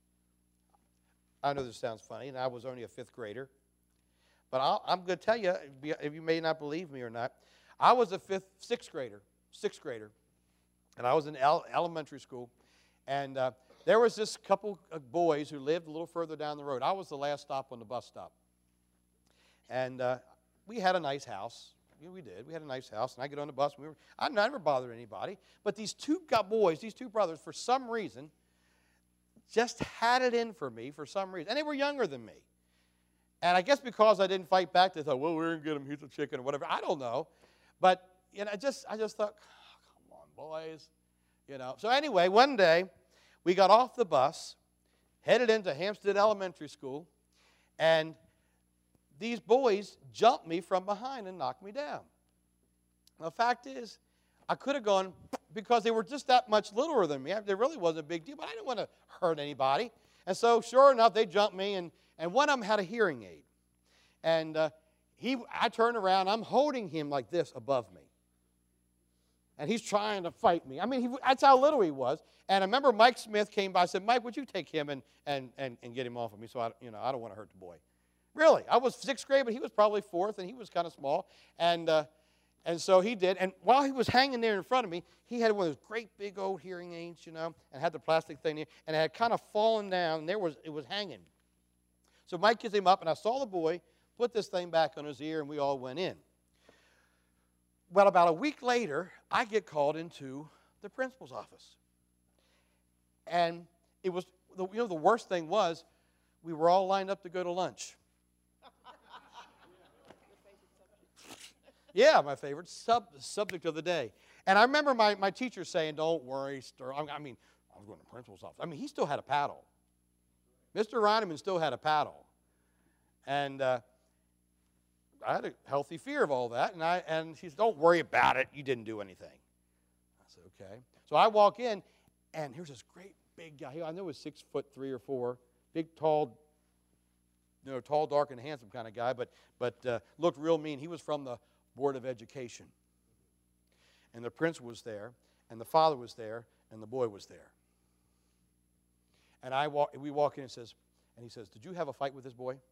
I know this sounds funny, and I was only a fifth grader. But I'll, I'm going to tell you, if you may not believe me or not, I was a fifth, sixth grader, sixth grader, and I was in el- elementary school, and uh, there was this couple of boys who lived a little further down the road. I was the last stop on the bus stop, and uh, we had a nice house. Yeah, we did. We had a nice house, and I get on the bus. And we were, I never bothered anybody. But these two boys, these two brothers, for some reason, just had it in for me for some reason. And they were younger than me. And I guess because I didn't fight back, they thought, well, we're going to get him. He's a chicken or whatever. I don't know. But you know, I just, I just thought, oh, come on, boys. You know. So anyway, one day, we got off the bus, headed into Hampstead Elementary School, and these boys jumped me from behind and knocked me down. Well, the fact is, I could have gone, because they were just that much littler than me. There really wasn't a big deal, but I didn't want to hurt anybody. And so, sure enough, they jumped me, and, and one of them had a hearing aid. And uh, he, I turned around, I'm holding him like this above me. And he's trying to fight me. I mean, he, that's how little he was. And I remember Mike Smith came by and said, Mike, would you take him and, and, and, and get him off of me? So, I, you know, I don't want to hurt the boy. Really, I was sixth grade, but he was probably fourth, and he was kind of small. And uh, and so he did. And while he was hanging there in front of me, he had one of those great big old hearing aids, you know, and had the plastic thing there, and it had kind of fallen down, and there was it was hanging. So Mike gets him up, and I saw the boy put this thing back on his ear, and we all went in. Well, about a week later, I get called into the principal's office. And it was, you know, the worst thing was, we were all lined up to go to lunch. Yeah, my favorite sub, subject of the day. And I remember my, my teacher saying, don't worry, stir. I mean, I was going to the principal's office. I mean, he still had a paddle. Mister Reineman still had a paddle. And uh, I had a healthy fear of all that. And, I, and she said, don't worry about it. You didn't do anything. I said, okay. So I walk in, and here's this great big guy. I know he was six foot three or four. Big, tall, you know, tall, dark, and handsome kind of guy, but, but uh, looked real mean. He was from the Board of Education. And the principal was there, and the father was there, and the boy was there. And I walk, we walk in and says, And he says, did you have a fight with this boy?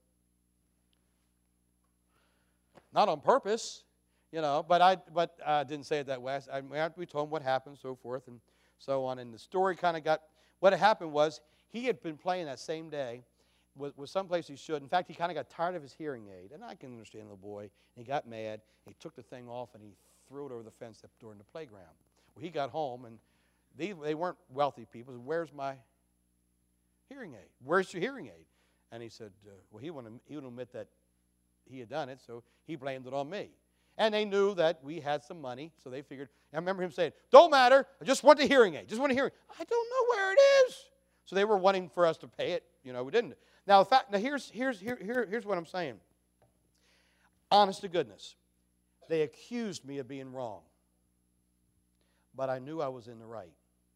Not on purpose, you know, but I but I didn't say it that way. I, I, we told him what happened, so forth, and so on. And the story kind of got, what had happened was he had been playing that same day with, with someplace he should. In fact, he kind of got tired of his hearing aid. And I can understand the boy. He got mad. He took the thing off, and he threw it over the fence during the playground. Well, he got home, and they, they weren't wealthy people. He said, where's my hearing aid? Where's your hearing aid? And he said, uh, well, he wouldn't, he wouldn't admit that he had done it, so he blamed it on me. And they knew that we had some money, so they figured. I remember him saying, don't matter, I just want the hearing aid. Just want a hearing. I don't know where it is. So they were wanting for us to pay it. You know, we didn't. Now, the fact, now here's, here's, here, here, here's what I'm saying. Honest to goodness, they accused me of being wrong. But I knew I was in the right.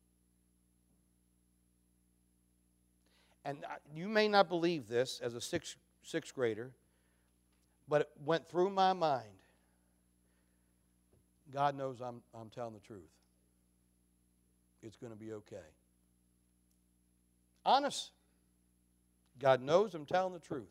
And you may not believe this as a sixth, sixth grader, but it went through my mind. God knows I'm, I'm telling the truth. It's going to be okay. Honest. God knows I'm telling the truth.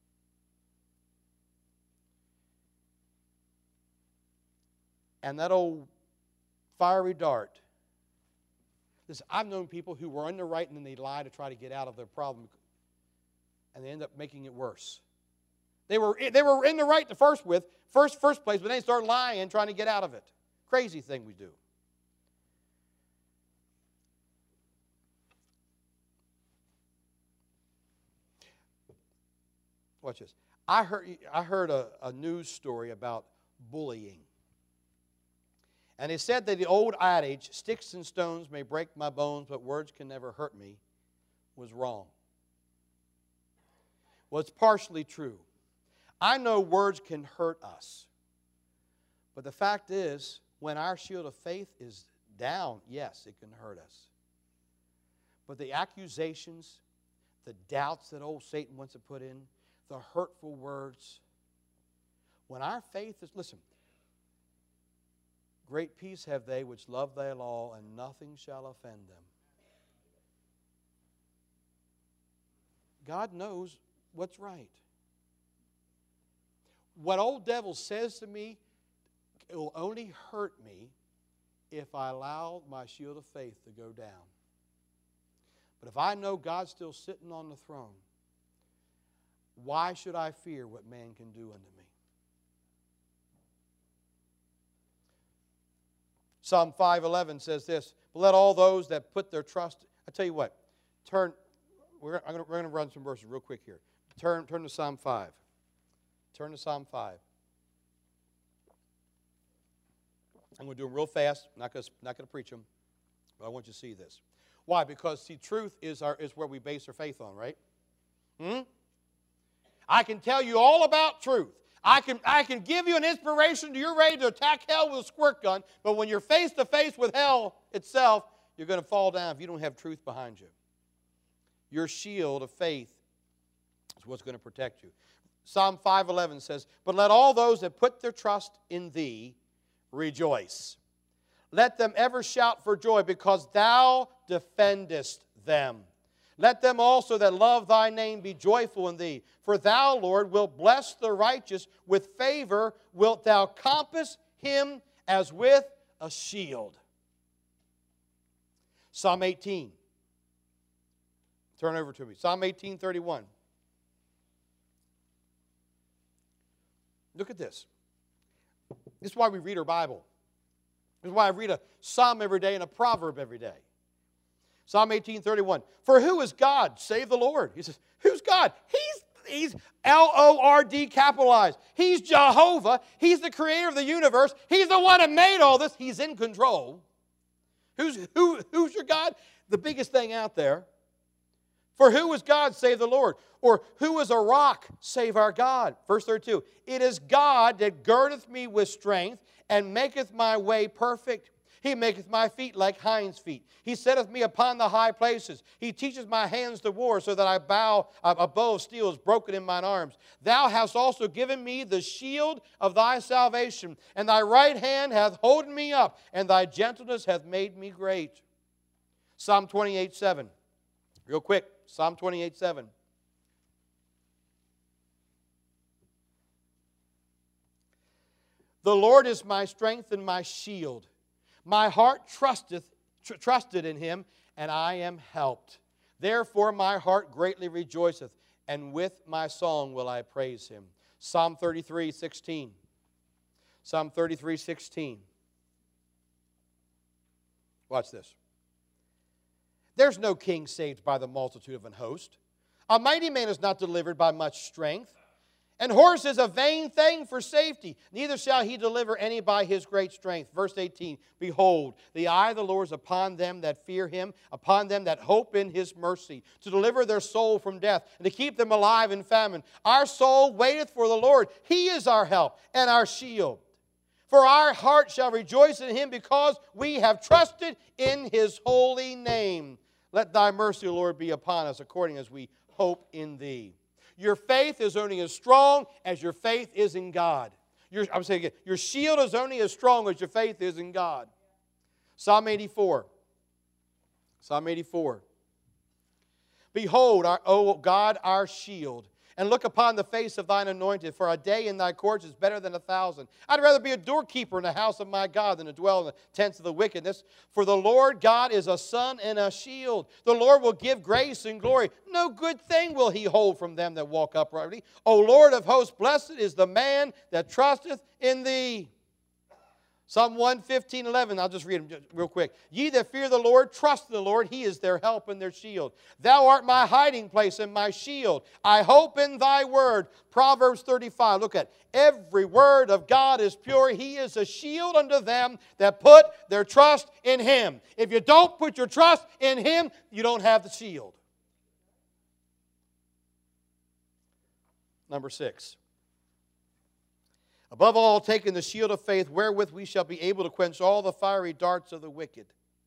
And that old fiery dart. Listen, I've known people who were in the right and then they lie to try to get out of their problem. And they end up making it worse. They were, they were in the right the first with, first, first place, but then they start lying, trying to get out of it. Crazy thing we do. Watch this. I heard, I heard a, a news story about bullying. And it said that the old adage, sticks and stones may break my bones, but words can never hurt me, was wrong. Well, it's partially true. I know words can hurt us. But the fact is, when our shield of faith is down, yes, it can hurt us. But the accusations, the doubts that old Satan wants to put in, the hurtful words, when our faith is, listen, great peace have they which love thy law, and nothing shall offend them. God knows what's right. What old devil says to me, it will only hurt me if I allow my shield of faith to go down. But if I know God's still sitting on the throne, why should I fear what man can do unto me? Psalm five eleven says this, but let all those that put their trust, I tell you what, turn, we're, I'm gonna, we're going to run some verses real quick here. Turn, turn to Psalm five. Turn to Psalm five. I'm going to do them real fast. I'm not going to, not going to preach them, but I want you to see this. Why? Because, see, truth is, our, is where we base our faith on, right? Hmm? I can tell you all about truth. I can, I can give you an inspiration. You're ready to attack hell with a squirt gun, but when you're face to face with hell itself, you're going to fall down if you don't have truth behind you. Your shield of faith is what's going to protect you. Psalm five eleven says, but let all those that put their trust in thee rejoice. Let them ever shout for joy, because thou defendest them. Let them also that love thy name be joyful in thee. For thou, Lord, wilt bless the righteous. With favor wilt thou compass him as with a shield. Psalm eighteen. Turn over to me. Psalm eighteen thirty-one. Look at this. This is why we read our Bible. This is why I read a psalm every day and a proverb every day. Psalm eighteen thirty-one. For who is God save the Lord? He says, who's God? He's, he's L O R D capitalized. He's Jehovah. He's the creator of the universe. He's the one that made all this. He's in control. Who's, who, who's your God? The biggest thing out there. For who is God save the Lord? Or who is a rock save our God? Verse thirty-two. It is God that girdeth me with strength and maketh my way perfect. He maketh my feet like hinds' feet. He setteth me upon the high places. He teacheth my hands to war, so that I bow, a bow of steel is broken in mine arms. Thou hast also given me the shield of thy salvation, and thy right hand hath holden me up, and thy gentleness hath made me great. Psalm twenty-eight seven. Real quick, Psalm twenty-eight seven. The Lord is my strength and my shield. My heart trusteth, tr- trusted in him, and I am helped. Therefore my heart greatly rejoiceth, and with my song will I praise him. Psalm thirty-three, sixteen. Psalm thirty-three, sixteen. Watch this. There's no king saved by the multitude of an host. A mighty man is not delivered by much strength. And horse is a vain thing for safety. Neither shall he deliver any by his great strength. Verse eighteen, behold, the eye of the Lord is upon them that fear him, upon them that hope in his mercy, to deliver their soul from death, and to keep them alive in famine. Our soul waiteth for the Lord. He is our help and our shield. For our heart shall rejoice in him, because we have trusted in his holy name. Let thy mercy, O Lord, be upon us, according as we hope in thee. Your faith is only as strong as your faith is in God. Your, I'm saying again, your shield is only as strong as your faith is in God. Psalm eighty-four. Psalm eighty-four. Behold, our, O God, our shield, and look upon the face of thine anointed, for a day in thy courts is better than a thousand. I'd rather be a doorkeeper in the house of my God than to dwell in the tents of the wickedness. For the Lord God is a sun and a shield. The Lord will give grace and glory. No good thing will he hold from them that walk uprightly. O Lord of hosts, blessed is the man that trusteth in thee. Psalm one fifteen, eleven, I'll just read them real quick. Ye that fear the Lord, trust in the Lord. He is their help and their shield. Thou art my hiding place and my shield. I hope in thy word. Proverbs thirty-five, look at it. Every word of God is pure. He is a shield unto them that put their trust in him. If you don't put your trust in him, you don't have the shield. Number six. Above all, taking the shield of faith, wherewith we shall be able to quench all the fiery darts of the wicked.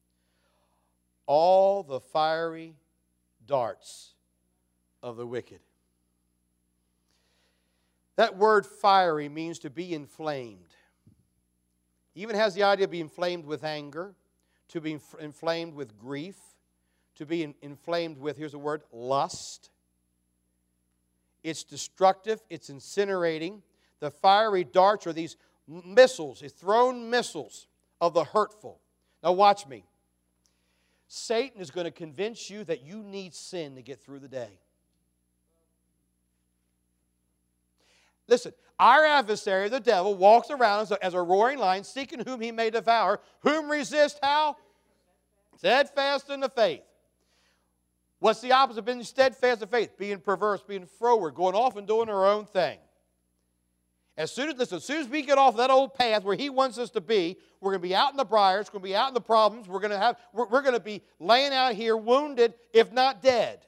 All the fiery darts of the wicked. That word fiery means to be inflamed. Even has the idea of being inflamed with anger, to be inflamed with grief, to be inflamed with, here's the word, lust. It's destructive, it's incinerating. The fiery darts are these missiles, these thrown missiles of the hurtful. Now watch me. Satan is going to convince you that you need sin to get through the day. Listen, our adversary, the devil, walks around as a, as a roaring lion, seeking whom he may devour. Whom resist how? Steadfast in the faith. What's the opposite of being steadfast in faith? Being perverse, being froward, going off and doing our own thing. As soon as, listen, as soon as we get off that old path where he wants us to be, we're going to be out in the briars, we're going to be out in the problems, we're going to have, we're, we're going to be laying out here wounded, if not dead.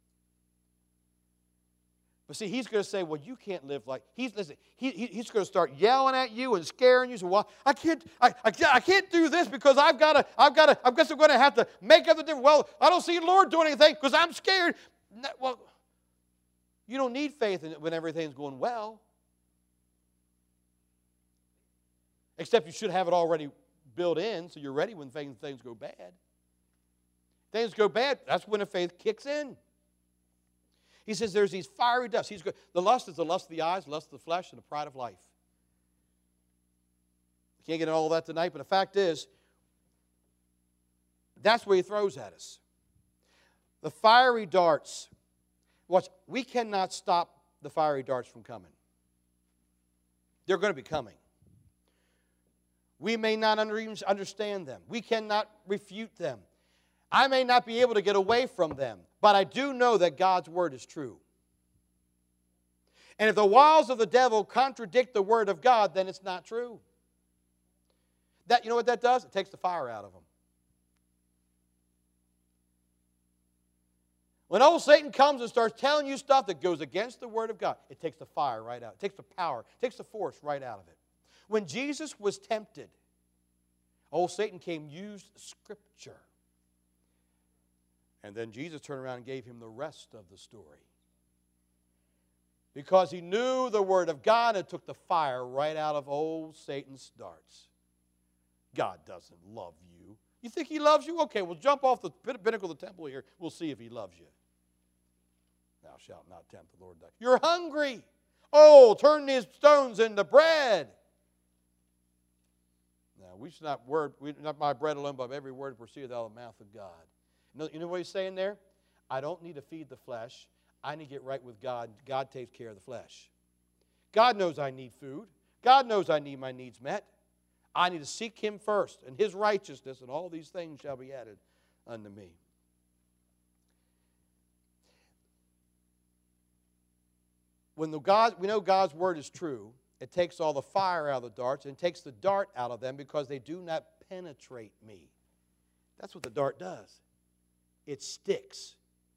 But see, he's going to say, well, you can't live like, he's, listen, he, he, he's going to start yelling at you and scaring you. So, well, I can't, I, I, I can't do this because I've got to, I've got to, I guess I'm going to have to make up the difference. Well, I don't see the Lord doing anything because I'm scared. No, well, you don't need faith in it when everything's going well. Except you should have it already built in so you're ready when things, things go bad. Things go bad, that's when the faith kicks in. He says there's these fiery dust. He's go, the lust is the lust of the eyes, the lust of the flesh, and the pride of life. I can't get into all that tonight, but the fact is, that's what he throws at us. The fiery darts. Watch, we cannot stop the fiery darts from coming. They're going to be coming. We may not understand them. We cannot refute them. I may not be able to get away from them, but I do know that God's word is true. And if the wiles of the devil contradict the word of God, then it's not true. That, you know what that does? It takes the fire out of them. When old Satan comes and starts telling you stuff that goes against the word of God, it takes the fire right out. It takes the power, it takes the force right out of it. When Jesus was tempted, old Satan came and used Scripture. And then Jesus turned around and gave him the rest of the story. Because he knew the Word of God and took the fire right out of old Satan's darts. God doesn't love you. You think he loves you? Okay, well, jump off the pinnacle of the temple here. We'll see if he loves you. Thou shalt not tempt the Lord. You're hungry. Oh, turn these stones into bread. we should not word, we not buy bread alone, but every word that proceedeth out of the mouth of God. You know, you know what he's saying there? I don't need to feed the flesh. I need to get right with God. God takes care of the flesh. God knows I need food. God knows I need my needs met. I need to seek Him first and His righteousness, and all these things shall be added unto me. When the God, we know God's word is true, it takes all the fire out of the darts and takes the dart out of them because they do not penetrate me. That's what the dart does. It sticks.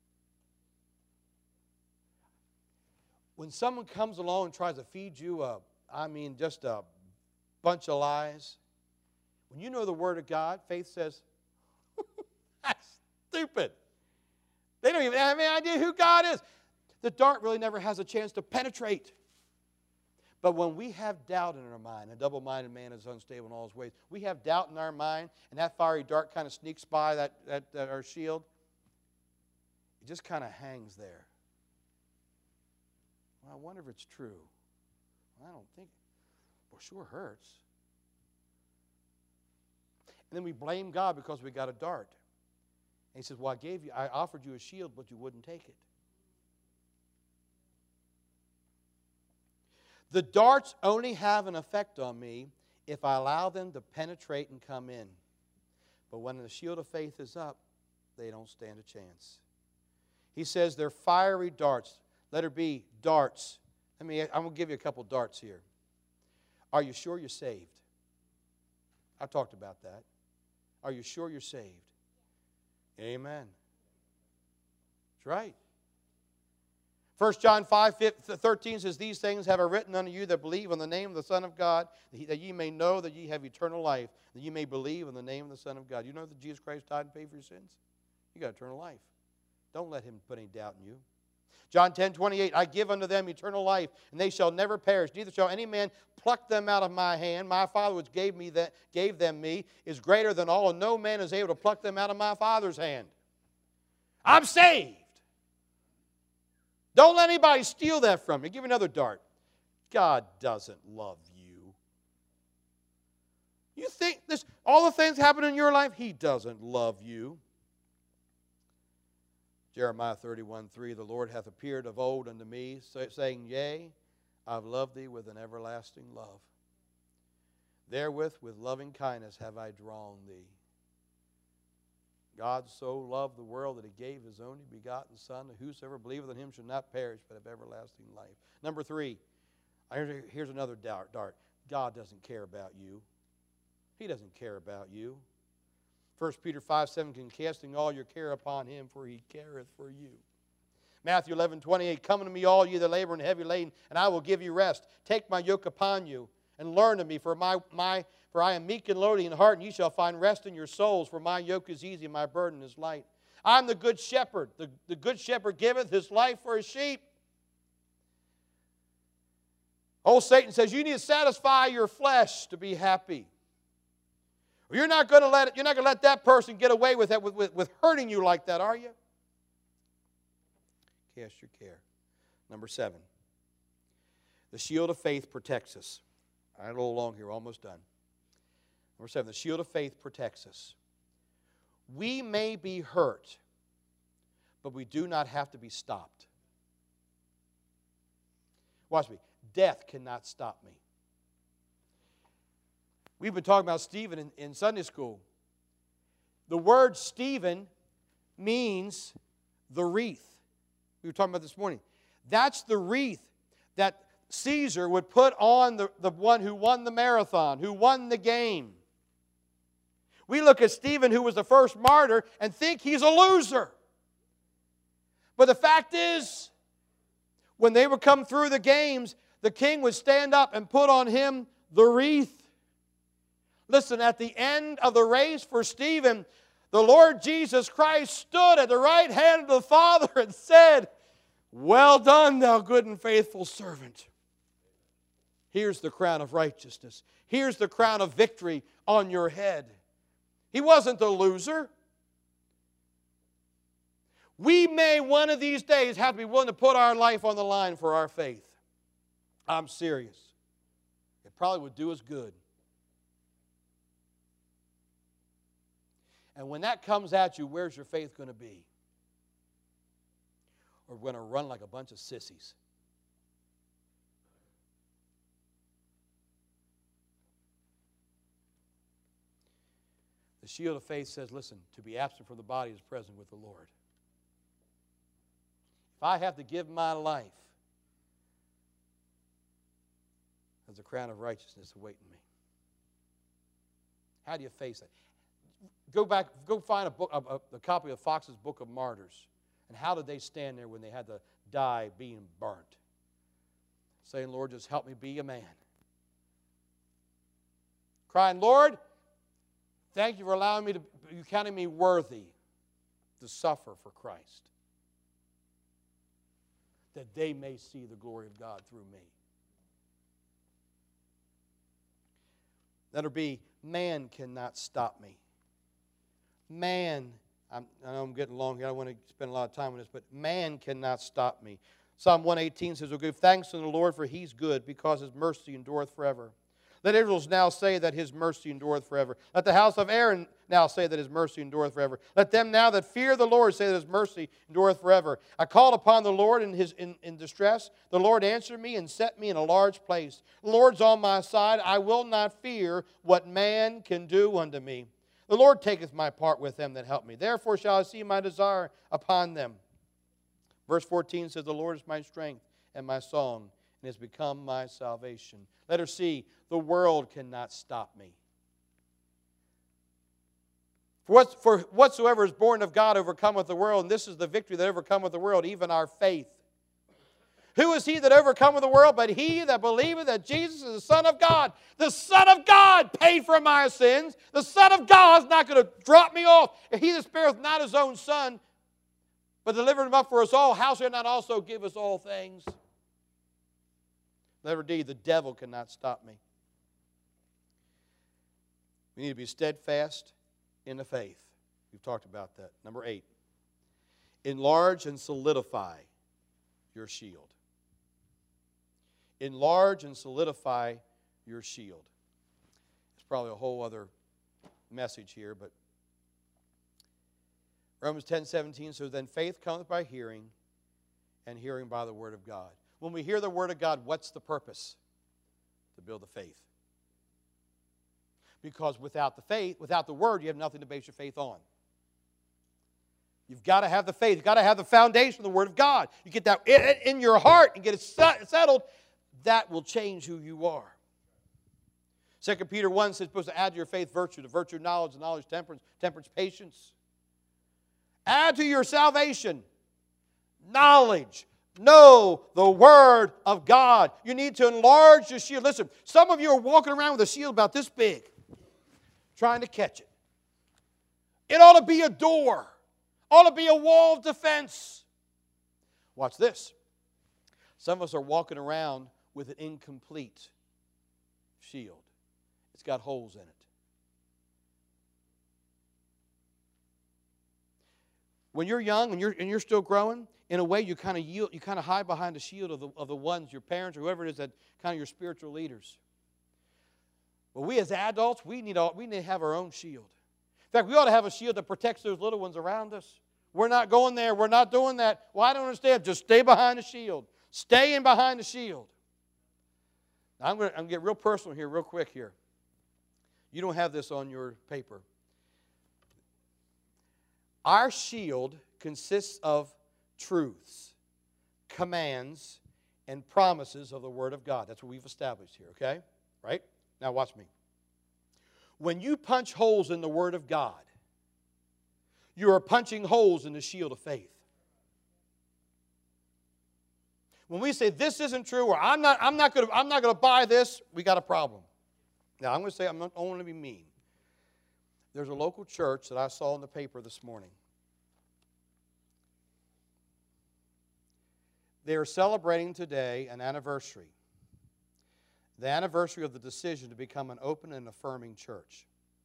When someone comes along and tries to feed you a, I mean, just a bunch of lies, when you know the Word of God, faith says, that's stupid. They don't even have any idea who God is. The dart really never has a chance to penetrate. But when we have doubt in our mind, a double-minded man is unstable in all his ways. We have doubt in our mind, and that fiery dart kind of sneaks by that, that, that our shield. It just kind of hangs there. Well, I wonder if it's true. Well, I don't think it. Well, sure hurts. And then we blame God because we got a dart. And He says, well, I gave you, I offered you a shield, but you wouldn't take it. The darts only have an effect on me if I allow them to penetrate and come in. But when the shield of faith is up, they don't stand a chance. He says they're fiery darts. Let her be darts. I mean, I'm going to give you a couple darts here. Are you sure you're saved? I talked about that. Are you sure you're saved? Amen. That's right. First John five thirteen says, these things have I written unto you that believe on the name of the Son of God, that ye may know that ye have eternal life, that ye may believe in the name of the Son of God. You know that Jesus Christ died and paid for your sins? You got eternal life. Don't let Him put any doubt in you. John ten twenty-eight, I give unto them eternal life, and they shall never perish, neither shall any man pluck them out of my hand. My Father which gave me that gave them me is greater than all, and no man is able to pluck them out of my Father's hand. I'm saved. Don't let anybody steal that from you. Give me another dart. God doesn't love you. You think this all the things happen in your life? He doesn't love you. Jeremiah thirty-one three, the Lord hath appeared of old unto me, saying, yea, I've loved thee with an everlasting love. Therewith with loving kindness have I drawn thee. God so loved the world that He gave His only begotten Son, that whosoever believeth in Him shall not perish, but have everlasting life. Number three, here's another dart. God doesn't care about you. He doesn't care about you. First Peter five seventeen, casting all your care upon Him, for He careth for you. Matthew eleven twenty-eight, come unto me all ye that labor and heavy laden, and I will give you rest. Take my yoke upon you, and learn of me, for my, my for I am meek and lowly in heart, and ye shall find rest in your souls, for my yoke is easy and my burden is light. I'm the good shepherd. The, the good shepherd giveth his life for his sheep. Old Satan says you need to satisfy your flesh to be happy. You're not going to let it, you're not going to let that person get away with that, with, with, with hurting you like that, are you? Cast your care. Number seven. The shield of faith protects us. I had a little long here, almost done. Number seven, the shield of faith protects us. We may be hurt, but we do not have to be stopped. Watch me. Death cannot stop me. We've been talking about Stephen in, in Sunday school. The word Stephen means the wreath. We were talking about this morning. That's the wreath that Caesar would put on the, the one who won the marathon, who won the game. We look at Stephen, who was the first martyr, and think he's a loser. But the fact is, when they would come through the games, the king would stand up and put on him the wreath. Listen, at the end of the race for Stephen, the Lord Jesus Christ stood at the right hand of the Father and said, well done, thou good and faithful servant. Here's the crown of righteousness. Here's the crown of victory on your head. He wasn't a loser. We may one of these days have to be willing to put our life on the line for our faith. I'm serious. It probably would do us good. And when that comes at you, where's your faith going to be? Or we're going to run like a bunch of sissies. The shield of faith says, listen, to be absent from the body is present with the Lord. If I have to give my life, there's a crown of righteousness awaiting me. How do you face that? Go back, go find a, book, a, a, a copy of Fox's Book of Martyrs. And how did they stand there when they had to die being burnt? Saying, Lord, just help me be a man. Crying, Lord, thank you for allowing me to, you counting me worthy to suffer for Christ. That they may see the glory of God through me. That'll be, man cannot stop me. Man, I'm, I know I'm getting long here. I don't want to spend a lot of time on this, but man cannot stop me. Psalm one eighteen says, "We'll give thanks unto the Lord, for He's good, because His mercy endureth forever." Let Israel now say that His mercy endureth forever. Let the house of Aaron now say that His mercy endureth forever. Let them now that fear the Lord say that His mercy endureth forever. I called upon the Lord in, his, in, in distress. The Lord answered me and set me in a large place. The Lord's on my side. I will not fear what man can do unto me. The Lord taketh my part with them that help me. Therefore shall I see my desire upon them. Verse fourteen says, the Lord is my strength and my song, and has become my salvation. Let her see, the world cannot stop me. For, what, for whatsoever is born of God overcometh the world, and this is the victory that overcometh the world, even our faith. Who is he that overcometh the world but he that believeth that Jesus is the Son of God? The Son of God paid for my sins. The Son of God is not going to drop me off. If he that spareth not his own Son, but delivered him up for us all, how shall he not also give us all things? Letter D, the devil cannot stop me. We need to be steadfast in the faith. We've talked about that. Number eight, enlarge and solidify your shield. Enlarge and solidify your shield. It's probably a whole other message here, but Romans ten seventeen says, then faith cometh by hearing, and hearing by the word of God. When we hear the word of God, what's the purpose? To build the faith. Because without the faith, without the word, you have nothing to base your faith on. You've got to have the faith. You've got to have the foundation of the word of God. You get that in your heart and get it settled, that will change who you are. Second Peter one says, supposed to add to your faith virtue, to virtue knowledge, and knowledge temperance, temperance patience. Add to your salvation knowledge. Know the Word of God. You need to enlarge your shield. Listen, some of you are walking around with a shield about this big, trying to catch it. It ought to be a door. Ought to be a wall of defense. Watch this. Some of us are walking around with an incomplete shield. It's got holes in it. When you're young and you're, and you're still growing, in a way you kind of yield, you kind of hide behind the shield of the, of the ones, your parents or whoever it is, that kind of your spiritual leaders. But we as adults, we need, all, we need to have our own shield. In fact, we ought to have a shield that protects those little ones around us. We're not going there. We're not doing that. Well, I don't understand. Just stay behind the shield. Stay in behind the shield. Now, I'm going to I'm get real personal here, real quick here. You don't have this on your paper. Our shield consists of truths, commands, and promises of the Word of God. That's what we've established here, okay? Right? Now watch me. When you punch holes in the Word of God, you are punching holes in the shield of faith. When we say this isn't true, or I'm not, I'm not going to, I'm not going to buy this, we got a problem. Now I'm going to say I'm not only to be mean. There's a local church that I saw in the paper this morning. They are celebrating today an anniversary. The anniversary of the decision to become an open and affirming church.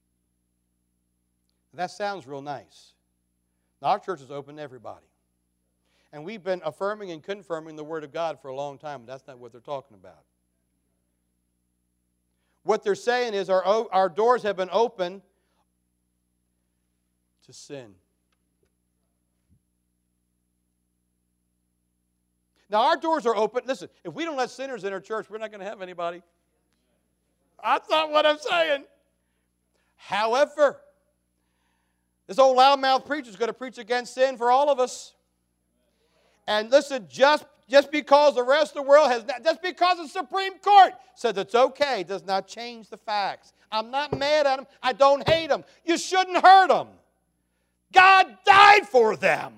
That sounds real nice. Now, our church is open to everybody. And we've been affirming and confirming the Word of God for a long time, but that's not what they're talking about. What they're saying is our, our doors have been open to sin. Now, our doors are open. Listen, if we don't let sinners in our church, we're not going to have anybody. That's not what I'm saying. However, this old loudmouth preacher is going to preach against sin for all of us. And listen, just, just because the rest of the world has not, just because the Supreme Court says it's okay, does not change the facts. I'm not mad at them. I don't hate them. You shouldn't hurt them. God died for them.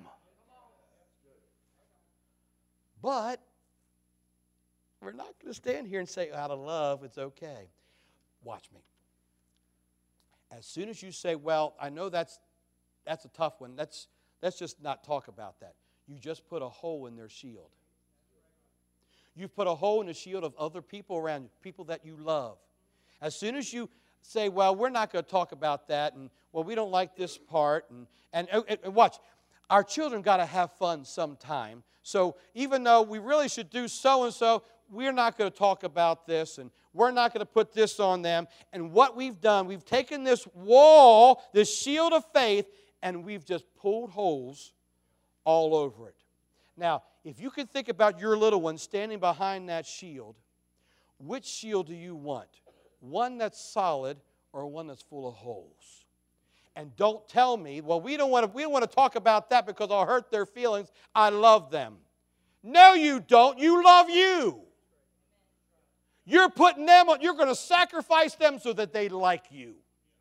But we're not going to stand here and say, out of love, it's okay. Watch me. As soon as you say, well, I know that's that's a tough one. Let's, let's just not talk about that. You just put a hole in their shield. You've put a hole in the shield of other people around you, people that you love. As soon as you say, well, we're not going to talk about that, and, well, we don't like this part, and, and, and watch, our children got to have fun sometime. So even though we really should do so-and-so, we're not going to talk about this, and we're not going to put this on them. And what we've done, we've taken this wall, this shield of faith, and we've just pulled holes all over it. Now, if you can think about your little one standing behind that shield, which shield do you want? One that's solid or one that's full of holes? And don't tell me, well, we don't want to, we don't want to talk about that because I'll hurt their feelings. I love them. No, you don't. You love you. You're putting them on, you're going to sacrifice them so that they like you.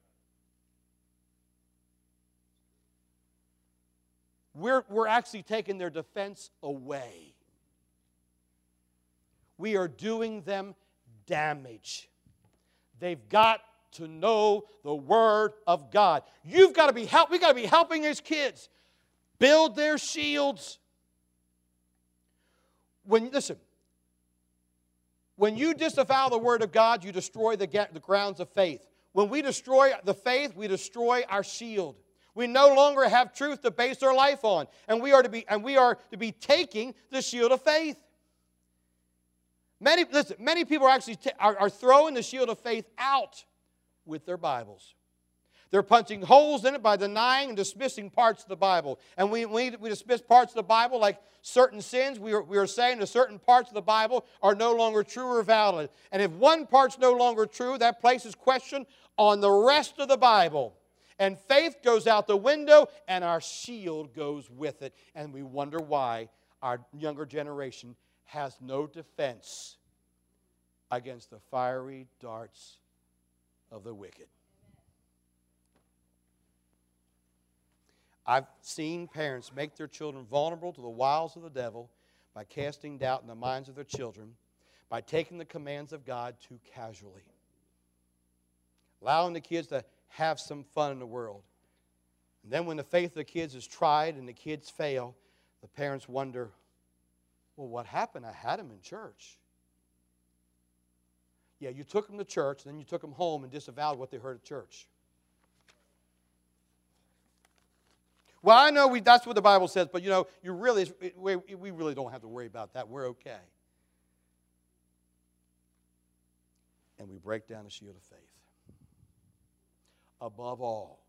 We're, we're actually taking their defense away. We are doing them damage. They've got to know the Word of God. You've got to be help. We've got to be helping these kids build their shields. When listen, when you disavow the Word of God, you destroy the, the grounds of faith. When we destroy the faith, we destroy our shield. We no longer have truth to base our life on, and we are to be and we are to be taking the shield of faith. Many listen, many people are actually t- are, are throwing the shield of faith out with their Bibles. They're punching holes in it by denying and dismissing parts of the Bible. And we, we, we dismiss parts of the Bible like certain sins. We are, we are saying that certain parts of the Bible are no longer true or valid. And if one part's no longer true, that places question on the rest of the Bible. And faith goes out the window, and our shield goes with it. And we wonder why our younger generation has no defense against the fiery darts of the wicked. I've seen parents make their children vulnerable to the wiles of the devil by casting doubt in the minds of their children, by taking the commands of God too casually, allowing the kids to have some fun in the world. And then when the faith of the kids is tried and the kids fail, the parents wonder, well, what happened? I had them in church. Yeah, you took them to church, then you took them home and disavowed what they heard at church. Well, I know we, that's what the Bible says, but you know, you really, we, we really don't have to worry about that. We're okay. And we break down the shield of faith. Above all,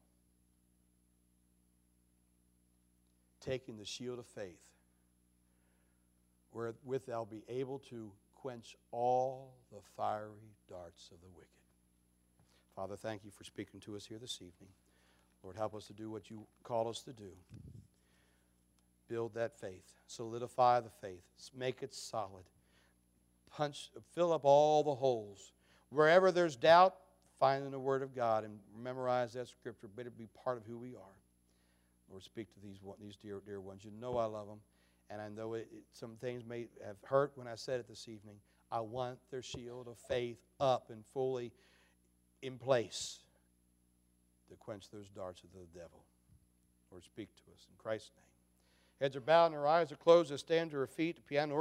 taking the shield of faith, wherewith thou be able to quench all the fiery darts of the wicked. Father, thank you for speaking to us here this evening. Lord, help us to do what you call us to do. Build that faith. Solidify the faith. Make it solid. Punch, fill up all the holes. Wherever there's doubt, find in the Word of God and memorize that Scripture. But it be part of who we are. Lord, speak to these, these dear, dear ones. You know I love them. And I know it, it, some things may have hurt when I said it this evening. I want their shield of faith up and fully in place to quench those darts of the devil. Lord, speak to us in Christ's name. Heads are bowed and our eyes are closed. Let's stand to our feet. The piano